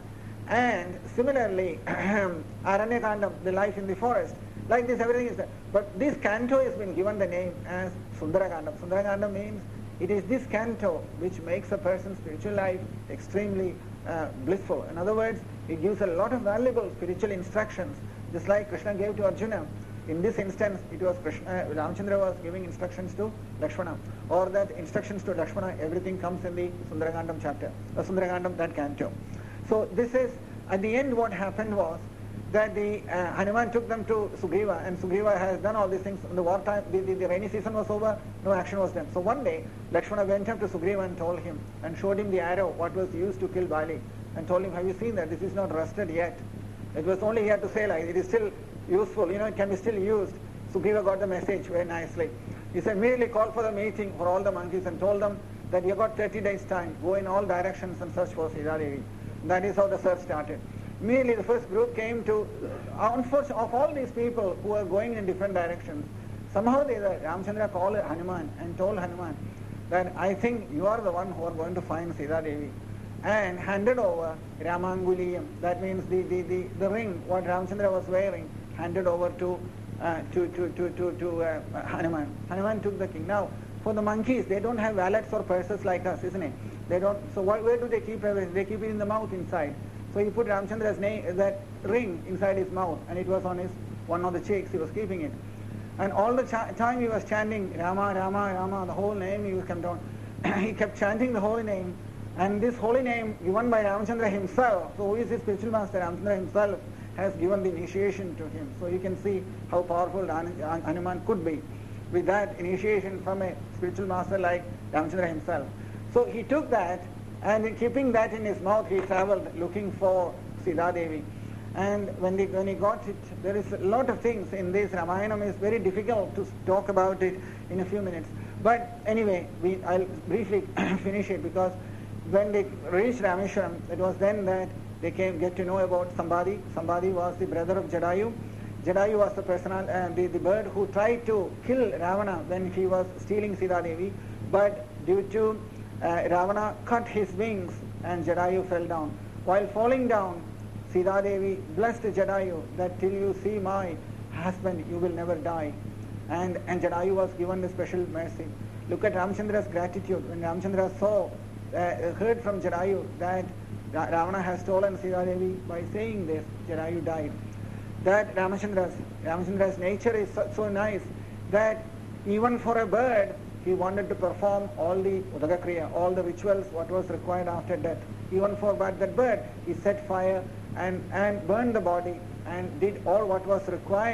And similarly, Aranya Kandam, the life in the forest. Like this, everything is there. But this canto has been given the name as Sundara Kandam. Sundara Kandam means it is this canto which makes a person's spiritual life extremely uh, blissful. In other words, it gives a lot of valuable spiritual instructions, just like Krishna gave to Arjuna. In this instance, it was Krishna, uh, Ramachandra was giving instructions to Lakshmana, or that instructions to Lakshmana, everything comes in the Sundarakandam chapter, the Sundarakandam, that canto. So this is, at the end what happened was that the uh, Hanuman took them to Sugriva, and Sugriva has done all these things. In the wartime, the, the, the rainy season was over, no action was done. So one day, Lakshmana went up to Sugriva and told him, and showed him the arrow, what was used to kill Bali, and told him, have you seen that? This is not rusted yet. It was only here to say like, it is still useful, you know, it can be still used. Sugriva got the message very nicely. He said, immediately called for the meeting for all the monkeys and told them that you got thirty days time, go in all directions and search for Sita Devi. That is how the search started. Immediately the first group came to, uh, unfortunately, of all these people who were going in different directions, somehow they, uh, Ramachandra called Hanuman and told Hanuman that I think you are the one who are going to find Sita Devi, and handed over Ramanguliyam, that means the, the, the, the ring what Ramachandra was wearing, handed over to uh, to to to to, to uh, Hanuman. Hanuman took the king. Now, for the monkeys, they don't have wallets or purses like us, isn't it? They don't. So wh- where do they keep everything? They keep it in the mouth inside. So he put Ramachandra's name, that ring, inside his mouth, and it was on his one of the cheeks. He was keeping it, and all the ch- time he was chanting Rama, Rama, Rama, the whole name he was come down. He kept chanting the holy name, and this holy name given by Ramachandra himself. So who is his spiritual master? Ramachandra himself has given the initiation to him. So you can see how powerful Hanuman could be with that initiation from a spiritual master like Ramachandra himself. So he took that, and in keeping that in his mouth, he traveled looking for Sita Devi. And when, they, when he got it, there is a lot of things in this Ramayana. It's very difficult to talk about it in a few minutes. But anyway, we, I'll briefly finish it, because when they reached Rameshwaram, it was then that they came get to know about Sambadi. Sambadi was the brother of Jadayu. Jadayu was the personal, uh, the, the bird who tried to kill Ravana when he was stealing Sita Devi, but due to uh, Ravana cut his wings and Jadayu fell down. While falling down, Sita Devi blessed Jadayu that till you see my husband, you will never die. And, and Jadayu was given the special mercy. Look at Ramachandra's gratitude. When Ramachandra saw, uh, heard from Jadayu that Ravana has stolen Sita Devi, by saying this, Jadayu died. That Ramachandra's, Ramachandra's nature is so, so nice that even for a bird, he wanted to perform all the Udagakriya, all the rituals, what was required after death. Even for that bird, he set fire and, and burned the body and did all what was required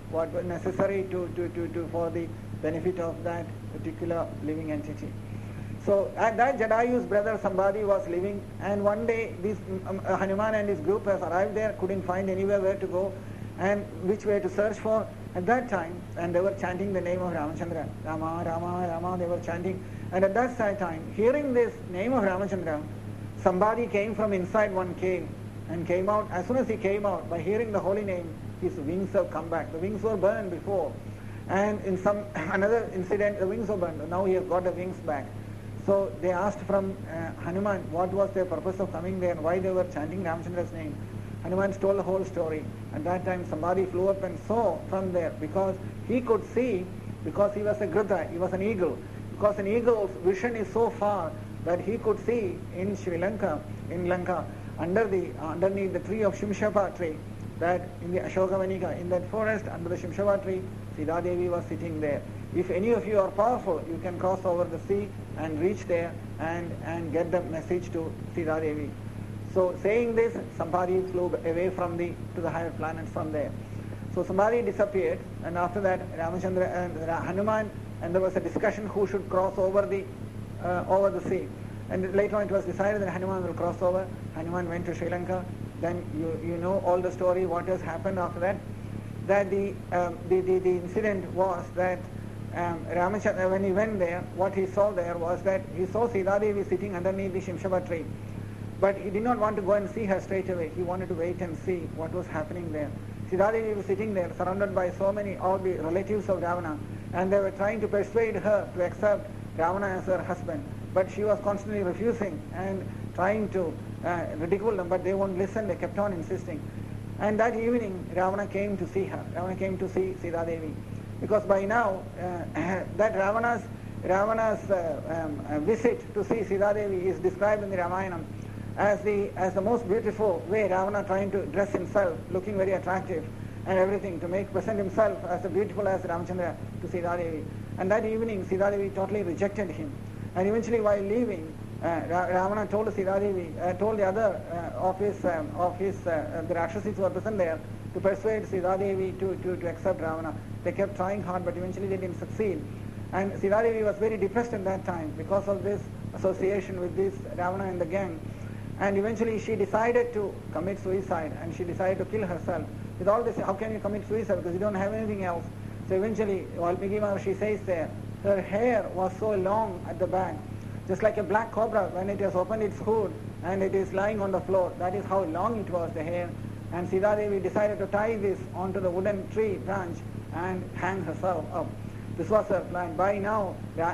what was necessary to, to, to, to for the benefit of that particular living entity. So at that Jadayu's brother Sambadi was living, and one day this um, uh, Hanuman and his group has arrived there, couldn't find anywhere where to go and which way to search for at that time, and they were chanting the name of Ramachandra, Rama, Rama, Rama, they were chanting. And at that time, hearing this name of Ramachandra, somebody came from inside one cave and came out. As soon as he came out, by hearing the holy name, his wings have come back. The wings were burned before, and in some another incident, the wings were burned. Now he has got the wings back. So they asked from uh, Hanuman what was their purpose of coming there and why they were chanting Ramachandra's name. Hanuman told the whole story. At that time somebody flew up and saw from there, because he could see, because he was a Gridha, he was an eagle. Because an eagle's vision is so far that he could see in Sri Lanka, in Lanka, under the underneath the tree of Shimshapa tree, that in the Ashokavanika, in that forest under the Shimshapa tree, Sita Devi was sitting there. If any of you are powerful, you can cross over the sea and reach there and, and get the message to Sita Devi. So saying this, Sambadi flew away from the to the higher planets from there. So Sambadi disappeared, and after that Ramachandra and uh, Hanuman, and there was a discussion who should cross over the uh, over the sea. And later on it was decided that Hanuman will cross over. Hanuman went to Sri Lanka. Then you you know all the story, what has happened after that. That the um, the, the, the incident was that um, Ramachandra, when he went there, what he saw there was that he saw Sita Devi sitting underneath the Shimshapa tree. But he did not want to go and see her straight away. He wanted to wait and see what was happening there. Sita Devi was sitting there surrounded by so many, all the relatives of Ravana, and they were trying to persuade her to accept Ravana as her husband. But she was constantly refusing and trying to uh, ridicule them, but they won't listen. They kept on insisting. And that evening, Ravana came to see her. Ravana came to see Sita Devi. Because by now, uh, that Ravana's, Ravana's uh, um, uh, visit to see Sita Devi is described in the Ramayana as the as the most beautiful way. Ravana trying to dress himself, looking very attractive and everything, to make present himself as beautiful as Ramachandra to Sita Devi. And that evening, Sita Devi totally rejected him. And eventually, while leaving, uh, Ravana told Sita Devi, uh, told the other uh, of his um, of his uh, the Rakshasis who were present there to persuade Sita Devi to, to, to accept Ravana. They kept trying hard, but eventually they didn't succeed. And Sita Devi was very depressed at that time because of this association with this Ravana and the gang. And eventually she decided to commit suicide, and she decided to kill herself. With all this, how can you commit suicide? Because you don't have anything else. So eventually, Valmiki Maharshi says there, her hair was so long at the back, just like a black cobra when it has opened its hood and it is lying on the floor. That is how long it was, the hair. And Sita Devi decided to tie this onto the wooden tree branch and hang herself up. This was her plan. By now,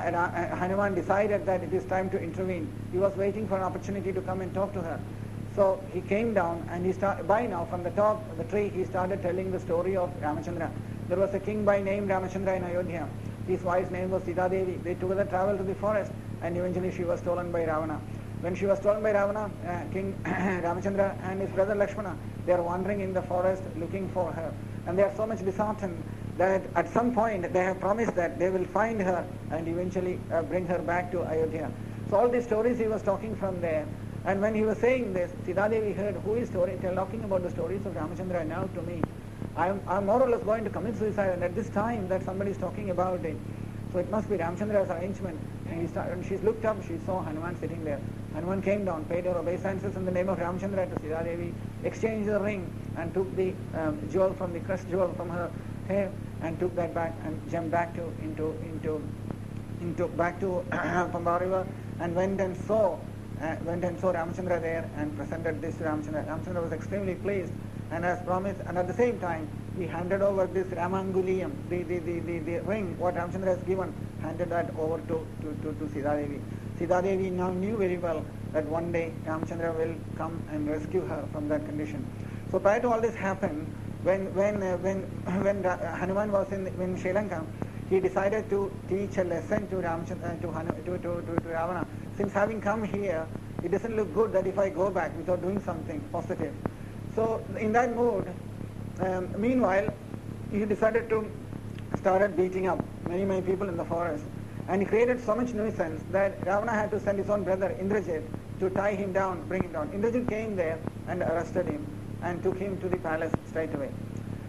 Hanuman decided that it is time to intervene. He was waiting for an opportunity to come and talk to her. So he came down, and he start, by now, from the top of the tree, he started telling the story of Ramachandra. There was a king by name Ramachandra in Ayodhya. His wife's name was Sita Devi. They together traveled to the forest, and eventually she was stolen by Ravana. When she was stolen by Ravana, uh, King Ramachandra and his brother Lakshmana, they are wandering in the forest looking for her. And they are so much disheartened that at some point they have promised that they will find her and eventually uh, bring her back to Ayodhya. So all these stories he was talking from there. And when he was saying this, Sita Devi heard, who is story, talking about the stories of Ramachandra now to me. I'm, I'm more or less going to commit suicide, and at this time that somebody is talking about it. So it must be Ramachandra's arrangement. And, he started, and she looked up, she saw Hanuman sitting there. Hanuman came down, paid her obeisances in the name of Ramachandra to Sita Devi, exchanged the ring and took the um, jewel from the crest jewel from her hair and took that back and jumped back to into into into back to Pamba river and went and saw uh, went and saw Ramachandra there and presented this to Ramachandra. Ramachandra was extremely pleased and as promised, and at the same time he handed over this Ramanguliyam, the the, the, the, the ring what Ramachandra has given, handed that over to, to, to, to Sita Devi. Sita Devi now knew very well that one day Ramachandra will come and rescue her from that condition. So prior to all this happened, when when uh, when when Hanuman was in in Sri Lanka, he decided to teach a lesson to Ramachandra, to, Hanu, to, to, to, to Ravana. Since having come here, it doesn't look good that if I go back without doing something positive. So in that mood, um, meanwhile, he decided to started beating up many many people in the forest, and he created so much nuisance that Ravana had to send his own brother Indrajit to tie him down, bring him down. Indrajit came there and arrested him and took him to the palace straight away.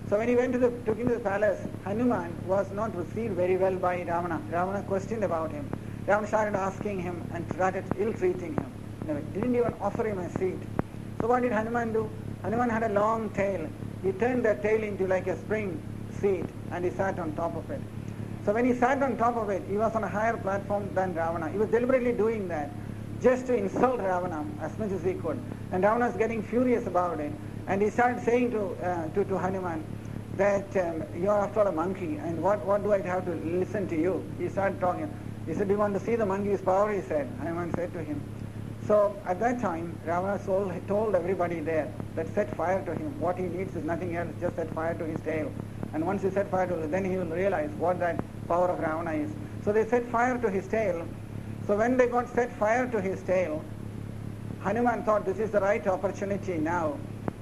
So when he went to the, took him to the palace, Hanuman was not received very well by Ravana. Ravana questioned about him. Ravana started asking him and started ill-treating him. No, didn't even offer him a seat. So what did Hanuman do? Hanuman had a long tail. He turned that tail into like a spring seat and he sat on top of it. So when he sat on top of it, he was on a higher platform than Ravana. He was deliberately doing that just to insult Ravana as much as he could. And Ravana was getting furious about it. And he started saying to uh, to, to Hanuman that um, you are after all a monkey, and what, what do I have to listen to you? He started talking. He said, do you want to see the monkey's power? He said. Hanuman said to him. So at that time, Ravana told, told everybody there that set fire to him. What he needs is nothing else, just set fire to his tail. And once he set fire to it, then he will realize what that power of Ravana is. So they set fire to his tail. So when they got set fire to his tail, Hanuman thought this is the right opportunity now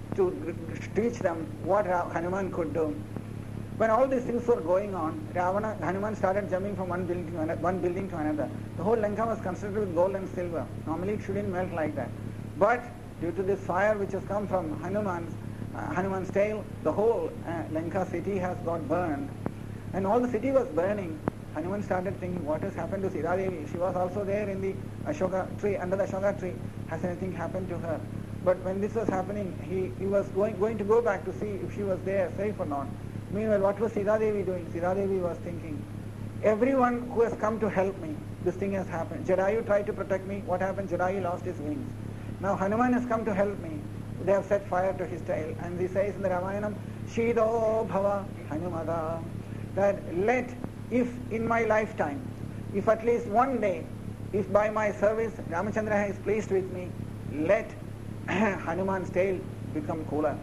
to teach them what Hanuman could do. When all these things were going on, Ravana, Hanuman started jumping from one building to another, one building to another. The whole Lanka was constructed with gold and silver. Normally it shouldn't melt like that. But due to this fire which has come from Hanuman's, uh, Hanuman's tail, the whole uh, Lanka city has got burned. And all the city was burning. Hanuman started thinking, what has happened to Sita Devi? She was also there in the Ashoka tree, under the Ashoka tree. Has anything happened to her? But when this was happening, he, he was going, going to go back to see if she was there, safe or not. Meanwhile, what was Sita Devi doing? Sita Devi was thinking, everyone who has come to help me, this thing has happened. Jadayu tried to protect me. What happened? Jadayu lost his wings. Now Hanuman has come to help me. They have set fire to his tail. And he says in the Ramayanam, Shido Bhava Hanumada, that let, if in my lifetime, if at least one day, if by my service Ramachandra is pleased with me, let Hanuman's tail become cooler.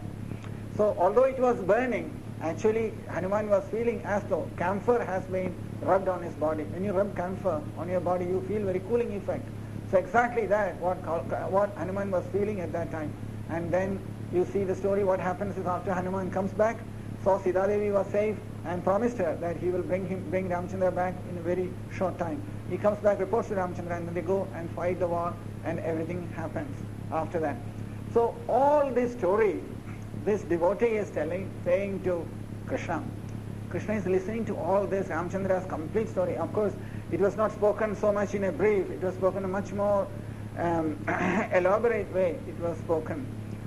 So although it was burning, actually Hanuman was feeling as though camphor has been rubbed on his body. When you rub camphor on your body, you feel very cooling effect. So exactly that, what, what Hanuman was feeling at that time. And then you see the story, what happens is after Hanuman comes back, saw Sita Devi was safe and promised her that he will bring him, bring Ramchandra back in a very short time. He comes back, reports to Ramchandra, and then they go and fight the war, and everything happens after that. So all this story, this devotee is telling, saying to Krishna. Krishna is listening to all this, Ramchandra's complete story. Of course, it was not spoken so much in a brief, it was spoken in a much more um, elaborate way, it was spoken.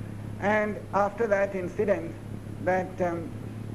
And after that incident, that um,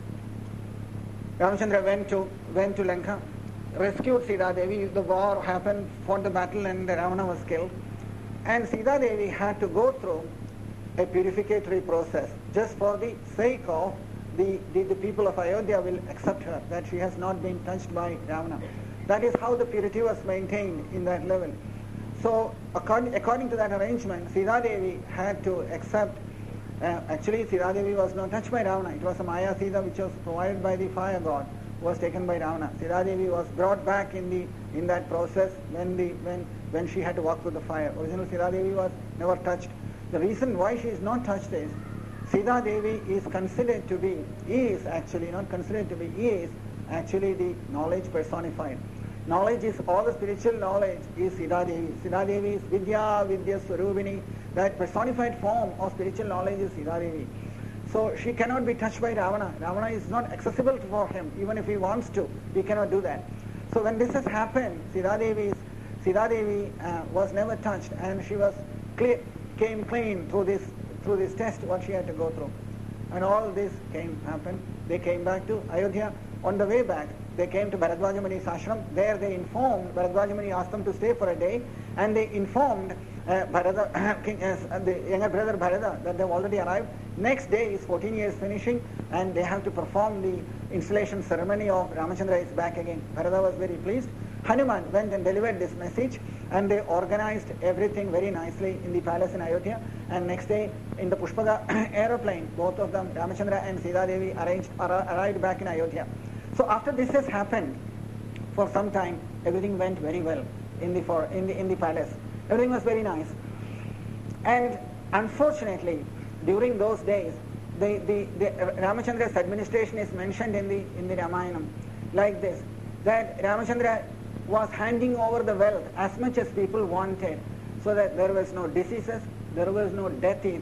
Ramchandra went to, went to Lanka, rescued Sita Devi, the war happened, fought the battle, and Ravana was killed. And Sita Devi had to go through a purificatory process just for the sake of the, the, the people of Ayodhya will accept her, that she has not been touched by Ravana. That is how the purity was maintained in that level. So according, according to that arrangement, Sita Devi had to accept, uh, actually Sita Devi was not touched by Ravana. It was a Maya Sita which was provided by the fire god, was taken by Ravana. Sita Devi was brought back in the in that process when the when when she had to walk through the fire. Original Sita Devi was never touched. The reason why she is not touched is Sita Devi is considered to be, is actually not considered to be, is actually the knowledge personified. Knowledge is, all the spiritual knowledge is Sita Devi. Sita Devi is Vidya, Vidya Swarupini. That personified form of spiritual knowledge is Sita Devi. So she cannot be touched by Ravana. Ravana is not accessible for him. Even if he wants to, he cannot do that. So when this has happened, Sita Devi, Sita Devi uh, was never touched, and she was clear, came clean through this through this test what she had to go through. And all this came happened. They came back to Ayodhya. On the way back, they came to Bharadwaja Muni's ashram. There they informed, Bharadwaja Muni asked them to stay for a day, and they informed uh, Bharata, King, uh, the younger brother Bharata that they've already arrived. Next day is fourteen years finishing, and they have to perform the installation ceremony of Ramachandra is back again. Bharata was very pleased. Hanuman went and delivered this message, and they organized everything very nicely in the palace in Ayodhya. And next day, in the Pushpaga aeroplane, both of them, Ramachandra and Sita Devi, arranged, arrived back in Ayodhya. So after this has happened, for some time, everything went very well in the, for, in the, in the palace. Everything was very nice. And unfortunately, during those days, the, the, the Ramachandra's administration is mentioned in the, in the Ramayanam like this, that Ramachandra was handing over the wealth as much as people wanted, so that there was no diseases, there was no death either.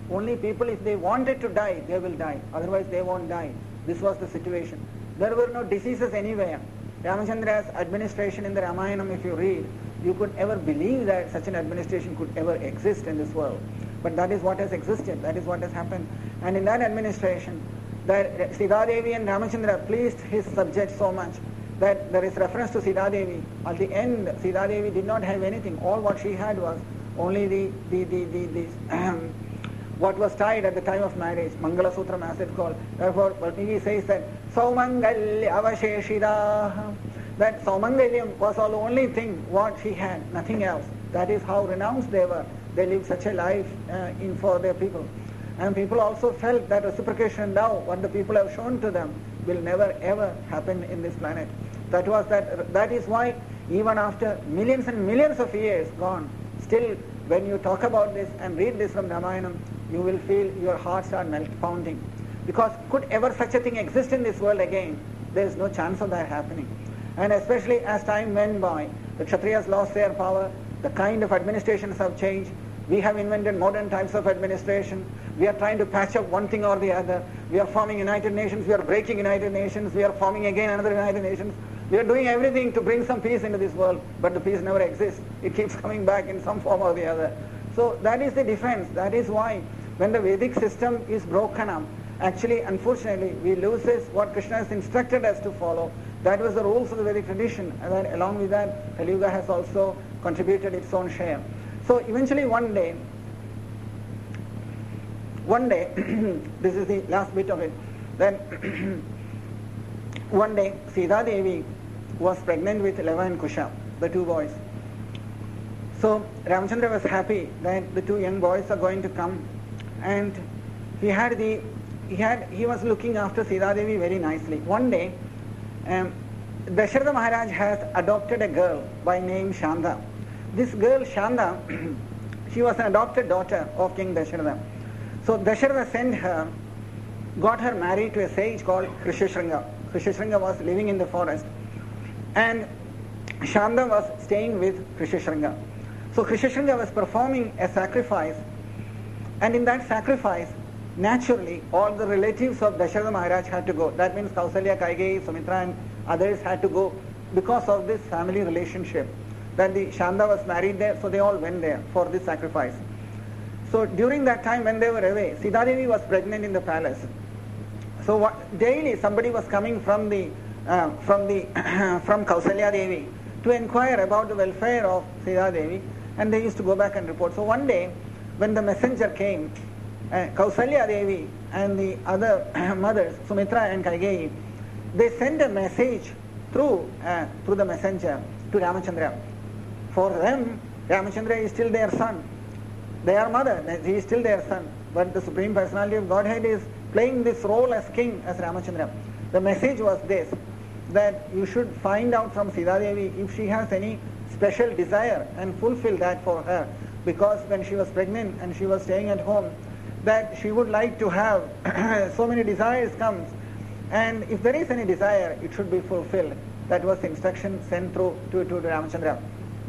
Only people, if they wanted to die, they will die. Otherwise they won't die. This was the situation. There were no diseases anywhere. Ramachandra's administration in the Ramayana, if you read, you could ever believe that such an administration could ever exist in this world. But that is what has existed. That is what has happened. And in that administration, that Sita Devi and Ramachandra pleased his subjects so much that there is reference to Sita Devi. At the end, Sita Devi did not have anything. All what she had was only the the the the, the um, what was tied at the time of marriage, Mangala Sutram as it's called. Therefore, Valmiki says that Saumangalya Avasheshidah, that Saumangalyam was all the only thing what she had, nothing else. That is how renounced they were. They lived such a life uh, in for their people. And people also felt that reciprocation now, what the people have shown to them, will never ever happen in this planet. That was that. That is why even after millions and millions of years gone, still when you talk about this and read this from Ramayana, you will feel your hearts are melt pounding. Because could ever such a thing exist in this world again? There is no chance of that happening. And especially as time went by, the Kshatriyas lost their power, the kind of administrations have changed. We have invented modern types of administration. We are trying to patch up one thing or the other. We are forming United Nations, we are breaking United Nations, we are forming again another United Nations. We are doing everything to bring some peace into this world, but the peace never exists. It keeps coming back in some form or the other. So that is the difference. That is why when the Vedic system is broken up, actually, unfortunately, we lose what Krishna has instructed us to follow. That was the rules of the Vedic tradition, and then along with that, Kali Yuga has also contributed its own share. So eventually one day, one day, this is the last bit of it, then one day Sita Devi was pregnant with Leva and Kusha, the two boys. So Ramachandra was happy that the two young boys are going to come, and he had the he had he was looking after Sita Devi very nicely. One day, um, Dasharatha Maharaj has adopted a girl by name Shanda. This girl Shanda, she was an adopted daughter of King Dasharatha. So Dasharatha sent her, got her married to a sage called Rishishringa. Rishishringa was living in the forest, and Shanda was staying with Rishishringa. So Rishishringa was performing a sacrifice, and in that sacrifice, naturally, all the relatives of Dasharatha Maharaj had to go. That means Kausalya, Kaigeyi, Sumitra and others had to go because of this family relationship. Then the Shanda was married there, so they all went there for this sacrifice. So during that time when they were away, Sita Devi was pregnant in the palace. So what, daily somebody was coming from the uh, from the from Kausalya Devi to inquire about the welfare of Sita Devi, and they used to go back and report. So one day, when the messenger came, uh, Kausalya Devi and the other mothers, Sumitra and Kaigeyi, they sent a message through uh, through the messenger to Ramachandra. For them, Ramachandra is still their son. They are mother, he is still their son. But the Supreme Personality of Godhead is playing this role as king, as Ramachandra. The message was this, that you should find out from Sita Devi if she has any special desire and fulfill that for her. Because when she was pregnant and she was staying at home, that she would like to have so many desires comes. And if there is any desire, it should be fulfilled. That was the instruction sent through to, to, to Ramachandra.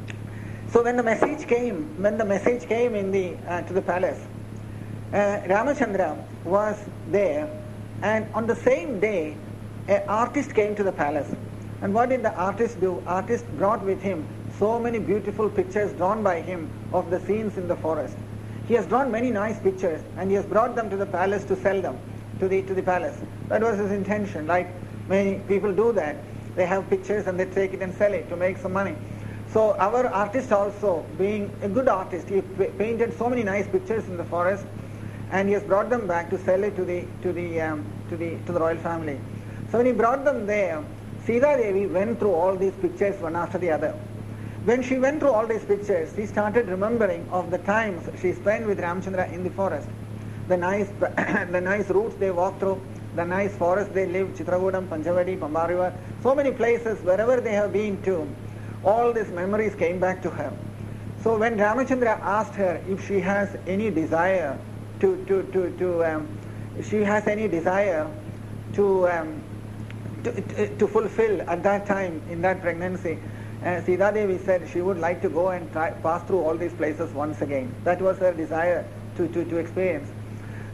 So when the message came, when the message came in the uh, to the palace, uh, Ramachandra was there, and on the same day, an artist came to the palace. And what did the artist do? Artist brought with him so many beautiful pictures drawn by him of the scenes in the forest. He has drawn many nice pictures, and he has brought them to the palace to sell them to the to the palace. That was his intention. Like many people do that, they have pictures and they take it and sell it to make some money. So our artist also, being a good artist, he painted so many nice pictures in the forest, and he has brought them back to sell it to the to the um, to the to the royal family. So when he brought them there, Sita Devi went through all these pictures one after the other. When she went through all these pictures, she started remembering of the times she spent with Ramachandra in the forest, the nice the nice routes they walked through, the nice forest they lived, Chitragudam, Panchavadi, Pambarivar, so many places wherever they have been to. All these memories came back to her. So when Ramachandra asked her if she has any desire to to to, to um, if she has any desire to, um, to, to to fulfill at that time in that pregnancy, uh, Sita Devi said she would like to go and try, pass through all these places once again. That was her desire to, to, to experience.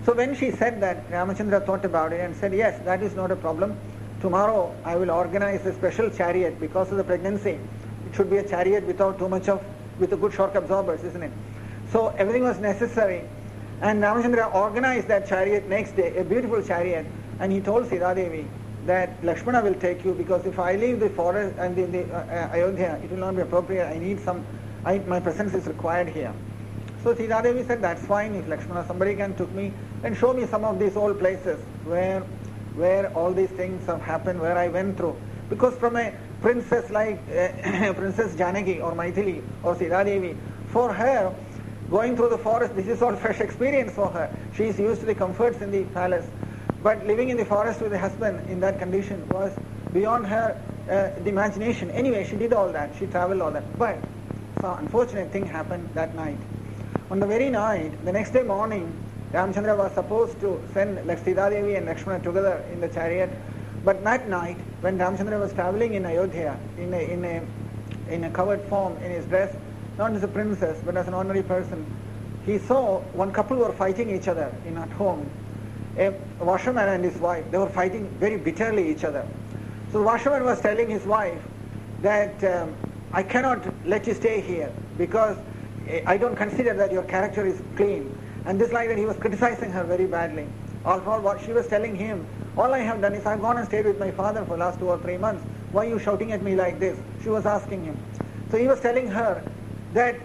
So when she said that, Ramachandra thought about it and said, yes, that is not a problem. Tomorrow I will organize a special chariot because of the pregnancy. It should be a chariot without too much of, with a good shock absorbers, isn't it? So everything was necessary. And Ramachandra organized that chariot next day, a beautiful chariot. And he told Sita Devi that Lakshmana will take you because if I leave the forest and in the uh, Ayodhya, it will not be appropriate. I need some, I, my presence is required here. So Sita Devi said, that's fine. If Lakshmana, somebody can take me and show me some of these old places where where all these things have happened, where I went through. Because from a princess like uh, Princess Janaki or Maithili or Sita Devi, for her, going through the forest, this is all fresh experience for her. She is used to the comforts in the palace. But living in the forest with a husband in that condition was beyond her uh, the imagination. Anyway, she did all that. She traveled all that. But some unfortunate thing happened that night. On the very night, the next day morning, Ramachandra was supposed to send Sita Devi and Lakshmana together in the chariot. But that night, when Ramachandra was traveling in Ayodhya, in a, in a, in a covered form, in his dress, not as a princess, but as an ordinary person, he saw one couple were fighting each other in at home. A washerman and his wife, they were fighting very bitterly each other. So the washerman was telling his wife that um, I cannot let you stay here because I don't consider that your character is clean. And this like that he was criticizing her very badly. All for what she was telling him, all I have done is I've gone and stayed with my father for the last two or three months. Why are you shouting at me like this? She was asking him. So he was telling her that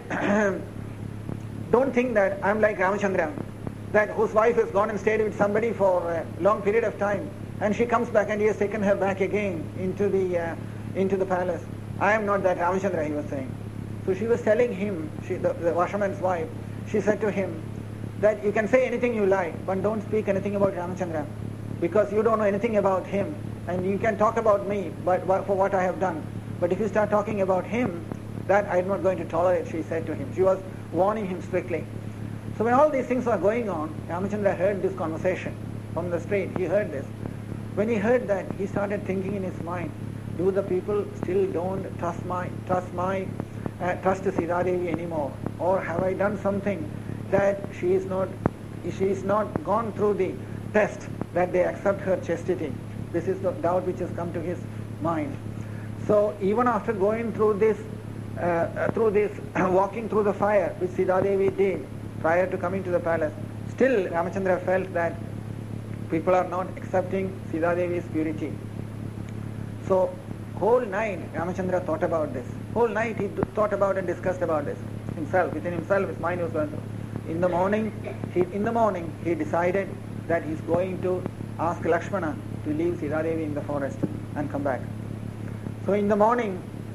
don't think that I'm like Ramachandra, that whose wife has gone and stayed with somebody for a long period of time, and she comes back and he has taken her back again into the uh, into the palace. I am not that Ramachandra, he was saying. So she was telling him, she, the, the washerman's wife, she said to him that you can say anything you like, but don't speak anything about Ramachandra, because you don't know anything about him, and you can talk about me but for what I have done. But if you start talking about him, that I am not going to tolerate, she said to him. She was warning him strictly. So when all these things were going on, Ramachandra heard this conversation from the street. He heard this. When he heard that, he started thinking in his mind, do the people still don't trust my trust my uh, trust Sita Devi anymore? Or have I done something that she is not she is not gone through the test that they accept her chastity? This is the doubt which has come to his mind. So even after going through this uh, through this walking through the fire which Sita Devi did prior to coming to the palace, still Ramachandra felt that people are not accepting Sita Devi's purity. So whole night Ramachandra thought about this. Whole night he thought about and discussed about this himself, within himself. His mind was going through. In the morning, he, in the morning he decided that he's going to ask Lakshmana to leave Sita Devi in the forest and come back. So in the morning,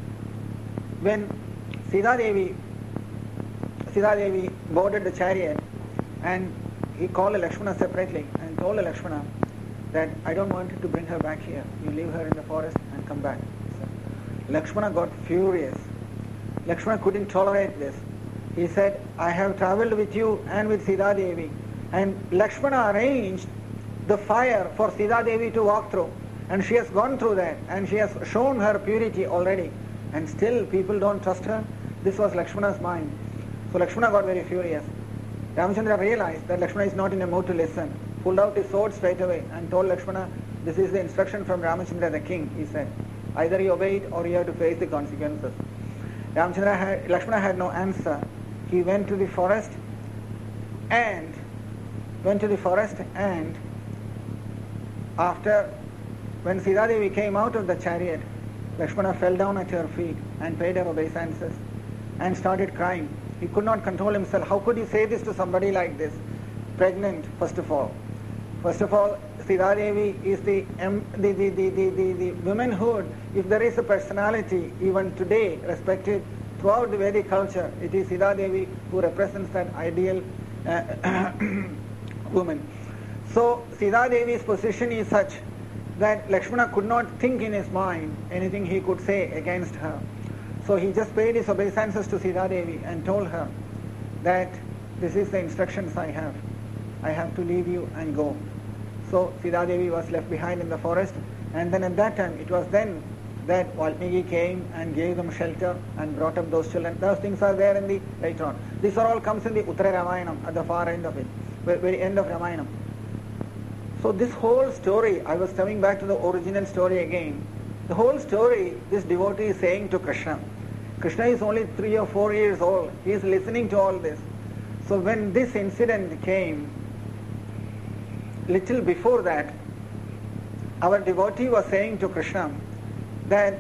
when Sita Devi Sita Devi boarded the chariot, and he called Lakshmana separately and told Lakshmana that I don't want to bring her back here. You leave her in the forest and come back. So Lakshmana got furious. Lakshmana couldn't tolerate this. He said, I have traveled with you and with Sita Devi. And Lakshmana arranged the fire for Sita Devi to walk through. And she has gone through that. And she has shown her purity already. And still people don't trust her. This was Lakshmana's mind. So Lakshmana got very furious. Ramachandra realized that Lakshmana is not in a mood to listen. Pulled out his sword straight away and told Lakshmana, this is the instruction from Ramachandra the king, he said. Either you obey it or you have to face the consequences. Ramachandra had, Lakshmana had no answer. He went to the forest and went to the forest and after, when Sita Devi came out of the chariot, Lakshmana fell down at her feet and paid her obeisances and started crying. He could not control himself. How could he say this to somebody like this? Pregnant, first of all. First of all, Sita Devi is the, um, the, the, the, the, the, the womanhood. If there is a personality, even today, respected throughout the Vedic culture, it is Sita Devi who represents that ideal uh, woman. So, Sita Devi's position is such that Lakshmana could not think in his mind anything he could say against her. So he just paid his obeisances to Sita Devi and told her that this is the instructions I have. I have to leave you and go. So Sita Devi was left behind in the forest, and then at that time, it was then that Valmiki came and gave them shelter and brought up those children. Those things are there in the later on. These are all comes in the Uttara Ramayanam at the far end of it. very, very end of Ramayana. So this whole story, I was coming back to the original story again. The whole story, this devotee is saying to Krishna. Krishna is only three or four years old. He is listening to all this. So when this incident came, little before that, our devotee was saying to Krishna that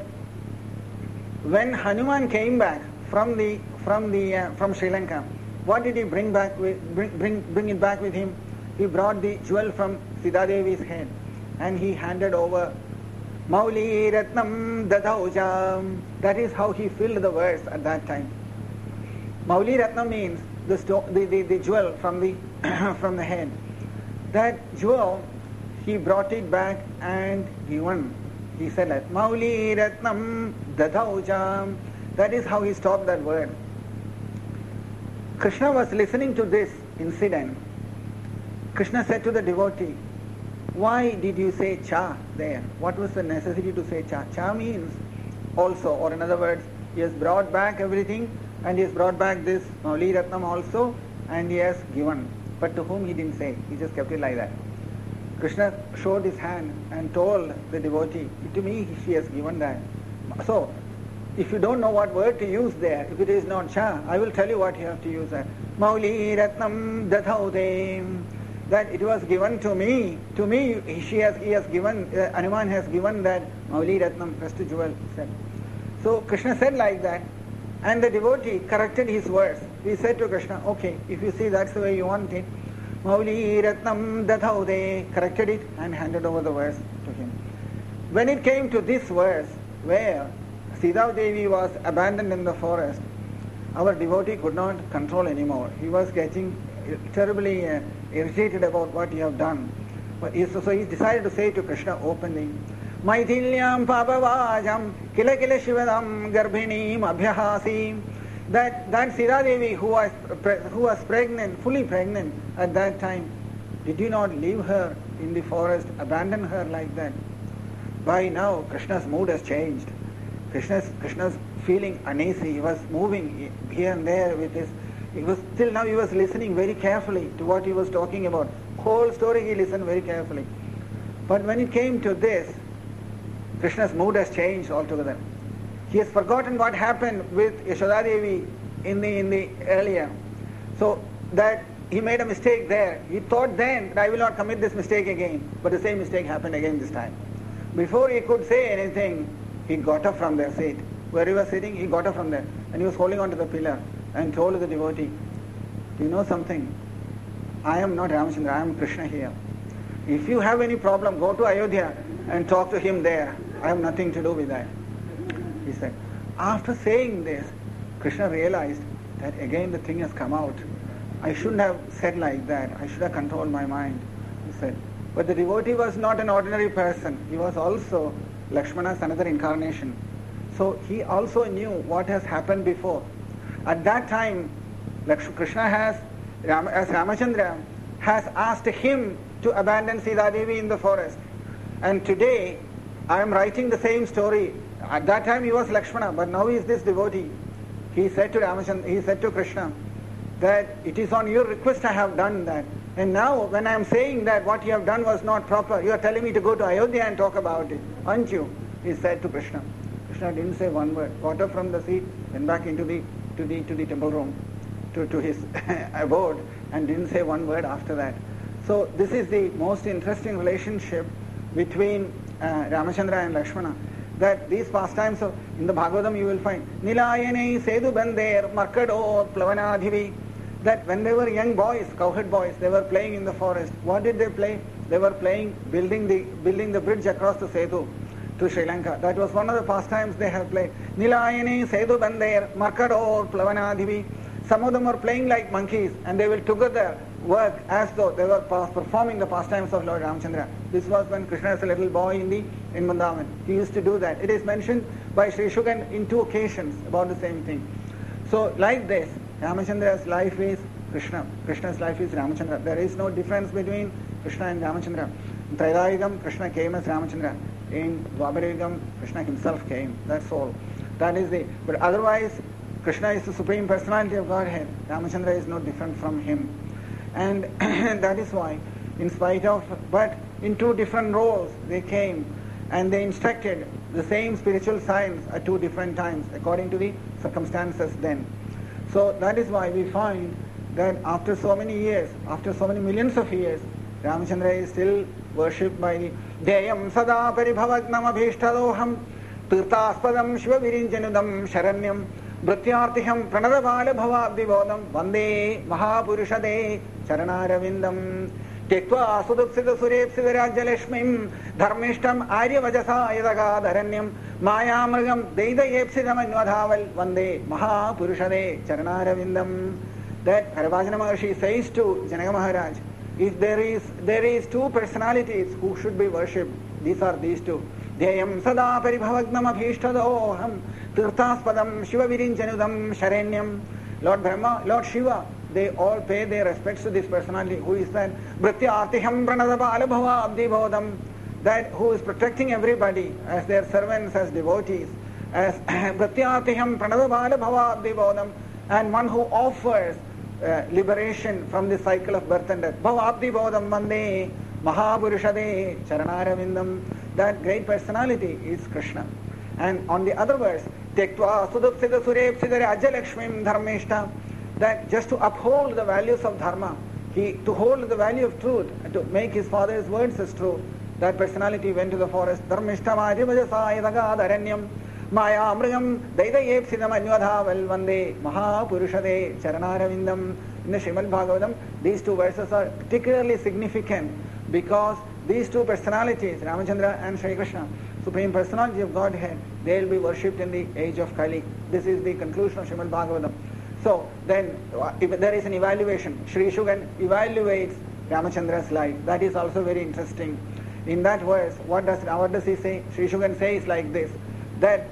when Hanuman came back from the from the uh, from Sri Lanka, what did he bring back with bring, bring bring it back with him? He brought the jewel from Sita Devi's head, and he handed over Mauli Ratnam Dadhaujam. That is how he filled the verse at that time. Mauli Ratnam means the, sto- the, the the jewel from the from the head. That jewel, he brought it back and given. He said that Mauli Ratnam Dadhaujam. That is how he stopped that word. Krishna was listening to this incident. Krishna said to the devotee, why did you say cha there? What was the necessity to say cha? Cha means also, or in other words, he has brought back everything, and he has brought back this Mauli Ratnam also, and he has given. But to whom he didn't say, he just kept it like that. Krishna showed his hand and told the devotee, to me she has given that. So, if you don't know what word to use there, if it is not cha, I will tell you what you have to use there. Mauli Ratnam Dadhaudem. That it was given to me. To me, she has, he has given, uh, Hanuman has given that Mauli Ratnam, first jewel, said. So Krishna said like that, and the devotee corrected his words. He said to Krishna, okay, if you see that's the way you want it, Mauli Ratnam Dadhaude, corrected it and handed over the verse to him. When it came to this verse, where Sita Devi was abandoned in the forest, our devotee could not control anymore. He was getting terribly uh, irritated about what he have done. But he, so, so he decided to say to Krishna openly, Maithilyam Pavavajam Kila Kila Shivadam Garbhinim Abhyahasim. That that Sita Devi who was who was pregnant, fully pregnant at that time, did you not leave her in the forest, abandon her like that? By now Krishna's mood has changed. Krishna's Krishna's feeling uneasy. He was moving here and there with his He was till now he was listening very carefully to what he was talking about. Whole story he listened very carefully. But when it came to this, Krishna's mood has changed altogether. He has forgotten what happened with Yashoda Devi in the in the earlier. So that he made a mistake there. He thought then that I will not commit this mistake again. But the same mistake happened again this time. Before he could say anything, he got up from their seat. Where he was sitting, he got up from there. And he was holding on to the pillar and told the devotee, you know something? I am not Ramachandra, I am Krishna here. If you have any problem, go to Ayodhya and talk to him there. I have nothing to do with that. He said. After saying this, Krishna realized that again the thing has come out. I shouldn't have said like that. I should have controlled my mind, he said. But the devotee was not an ordinary person. He was also Lakshmana's another incarnation. So he also knew what has happened before. At that time, Krishna has, as Ramachandra, has asked him to abandon Sita Devi in the forest. And today, I am writing the same story. At that time he was Lakshmana, but now he is this devotee. He said to Ramachandra, he said to Krishna, that it is on your request I have done that. And now when I am saying that what you have done was not proper, you are telling me to go to Ayodhya and talk about it, aren't you? He said to Krishna. Krishna didn't say one word. Got up from the seat, went back into the to the to the temple room, to, to his abode, and didn't say one word after that. So this is the most interesting relationship between uh, Ramachandra and Lakshmana. That these pastimes of, in the Bhagavatam you will find Nilayane Sedu Bander Markado Plavanadhivi. That when they were young boys, cowherd boys, they were playing in the forest. What did they play? They were playing building the building the bridge across the Setu to Sri Lanka. That was one of the pastimes they have played. Nilayane Sedu Bander Markado Plavanadhivi. Some of them were playing like monkeys, and they will together work as though they were performing the pastimes of Lord Ramachandra. This was when Krishna was a little boy in the in Vrindavan. He used to do that. It is mentioned by Sri Shukan in two occasions about the same thing. So like this, Ramachandra's life is Krishna. Krishna's life is Ramachandra. There is no difference between Krishna and Ramachandra. In Traidayagam, Krishna came as Ramachandra. In Dwaparayugam, Krishna himself came. That's all. That is the. But otherwise, Krishna is the Supreme Personality of Godhead. Ramachandra is no different from him. And that is why, in spite of, but in two different roles they came and they instructed the same spiritual science at two different times according to the circumstances then. So that is why we find that after so many years, after so many millions of years, Ramachandra is still worshipped by the Deyam Sada Paribhavagnam Abhishtadoham Tirthaspadam Shiva Virinjanudam Sharanyam Bhrityartiham Pranadavala Bhavabdivodam Vande Mahapurusade Charanaravindam Tektva Sudupsida Surepsida Rajalashmim Dharmishtam Arya Vajasa Yadagadharanyam Mayamragam Deida Yepsidam Anvadhaval Vande Mahapurushade Charanaravindam. That Parivajana Maharshi says to Janaka Maharaj, if there is there is two personalities who should be worshipped, these are these two. Deyam Sada Paribhavagnam Abhishtadoham Tirthaspadam Shiva Virinjanudam Sharenyam. Lord Brahma, Lord Shiva, they all pay their respects to this personality. Who is that? Bhrityartiham Pranadabhala Bhava Abdibodham. That who is protecting everybody as their servants, as devotees. As Bhrityartiham Pranadabhala Bhava Abdibodham. And one who offers uh, liberation from the cycle of birth and death. Bhava Abdibodham Vande Mahapurushade Charanaravindam. That great personality is Krishna. And on the other verse, Tektva Sudupsida Surepsida Rajalakshmim Dharmeshta. That just to uphold the values of dharma, he to hold the value of truth, and to make his father's words as true, that personality went to the forest. Dharmeshta Madhivajasa Yadagadharanyam Maya Amrigam Daidayepsidam Anyadhaval Vande Mahapurushade Charanaravindam. In the Srimad Bhagavatam, these two verses are particularly significant because these two personalities, Ramachandra and Sri Krishna, Supreme Personality of Godhead, they will be worshipped in the age of Kali. This is the conclusion of Srimad Bhagavatam. So then, if there is an evaluation, Sri Shugan evaluates Ramachandra's life. That is also very interesting. In that verse, what does what does he say? Sri Shugan says like this, that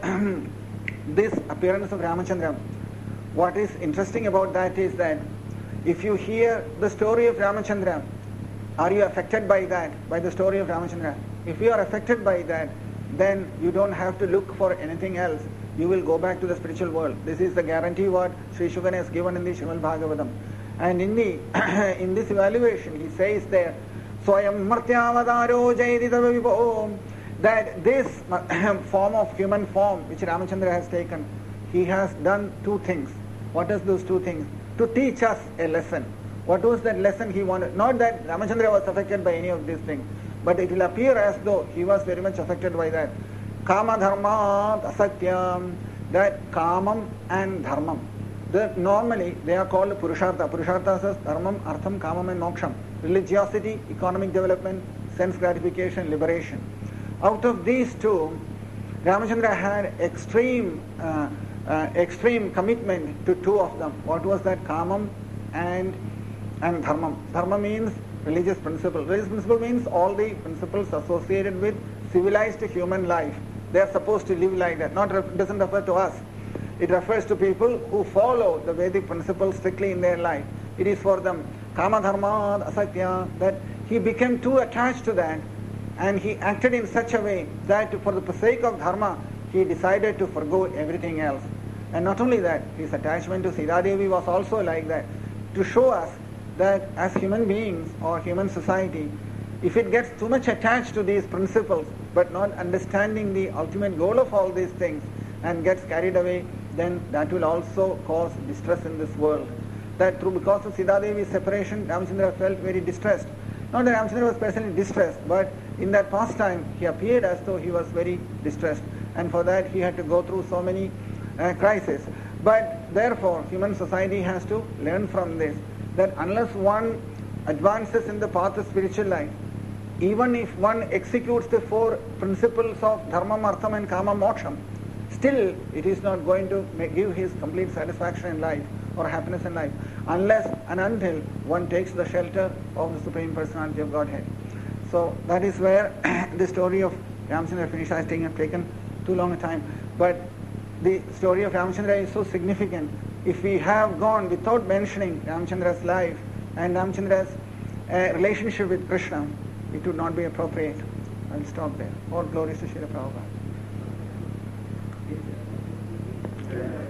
this appearance of Ramachandra, what is interesting about that is that if you hear the story of Ramachandra, are you affected by that, by the story of Ramachandra? If you are affected by that, then you don't have to look for anything else. You will go back to the spiritual world. This is the guarantee what Sri Shugan has given in the Srimad Bhagavatam. And in the in this evaluation, he says there, Swayam Martyavadaro Jayadita Vipo, that this form of human form which Ramachandra has taken, he has done two things. What are those two things? To teach us a lesson. What was that lesson he wanted? Not that Ramachandra was affected by any of these things, but it will appear as though he was very much affected by that. Kama dharma asatyam, that kamam and dharmam. That normally they are called purushartha. Purushartha says dharmam, artham, kamam and moksham. Religiosity, economic development, sense gratification, liberation. Out of these two, Ramachandra had extreme uh, uh, extreme commitment to two of them. What was that? Kamam and and dharmam. Dharma means religious principle. Religious principle means all the principles associated with civilized human life. They are supposed to live like that. Not doesn't refer to us. It refers to people who follow the Vedic principles strictly in their life. It is for them. Kama dharma asatya, that he became too attached to that, and he acted in such a way that for the sake of dharma, he decided to forgo everything else. And not only that, his attachment to Sita Devi was also like that, to show us that as human beings or human society, if it gets too much attached to these principles but not understanding the ultimate goal of all these things and gets carried away, then that will also cause distress in this world. That through because of Sita Devi's separation, Ramachandra felt very distressed. Not that Ramachandra was personally distressed, but in that pastime he appeared as though he was very distressed, and for that he had to go through so many uh, crises. But therefore human society has to learn from this, that unless one advances in the path of spiritual life, even if one executes the four principles of dharma, artham and kama moksham, still it is not going to make, give his complete satisfaction in life or happiness in life, unless and until one takes the shelter of the Supreme Personality of Godhead. So that is where the story of Ramachandra finished. I think I've taken too long a time, but the story of Ramachandra is so significant. If we have gone without mentioning Ramachandra's life and Ramachandra's uh, relationship with Krishna, it would not be appropriate. I'll stop there. All glories to Srila Prabhupada.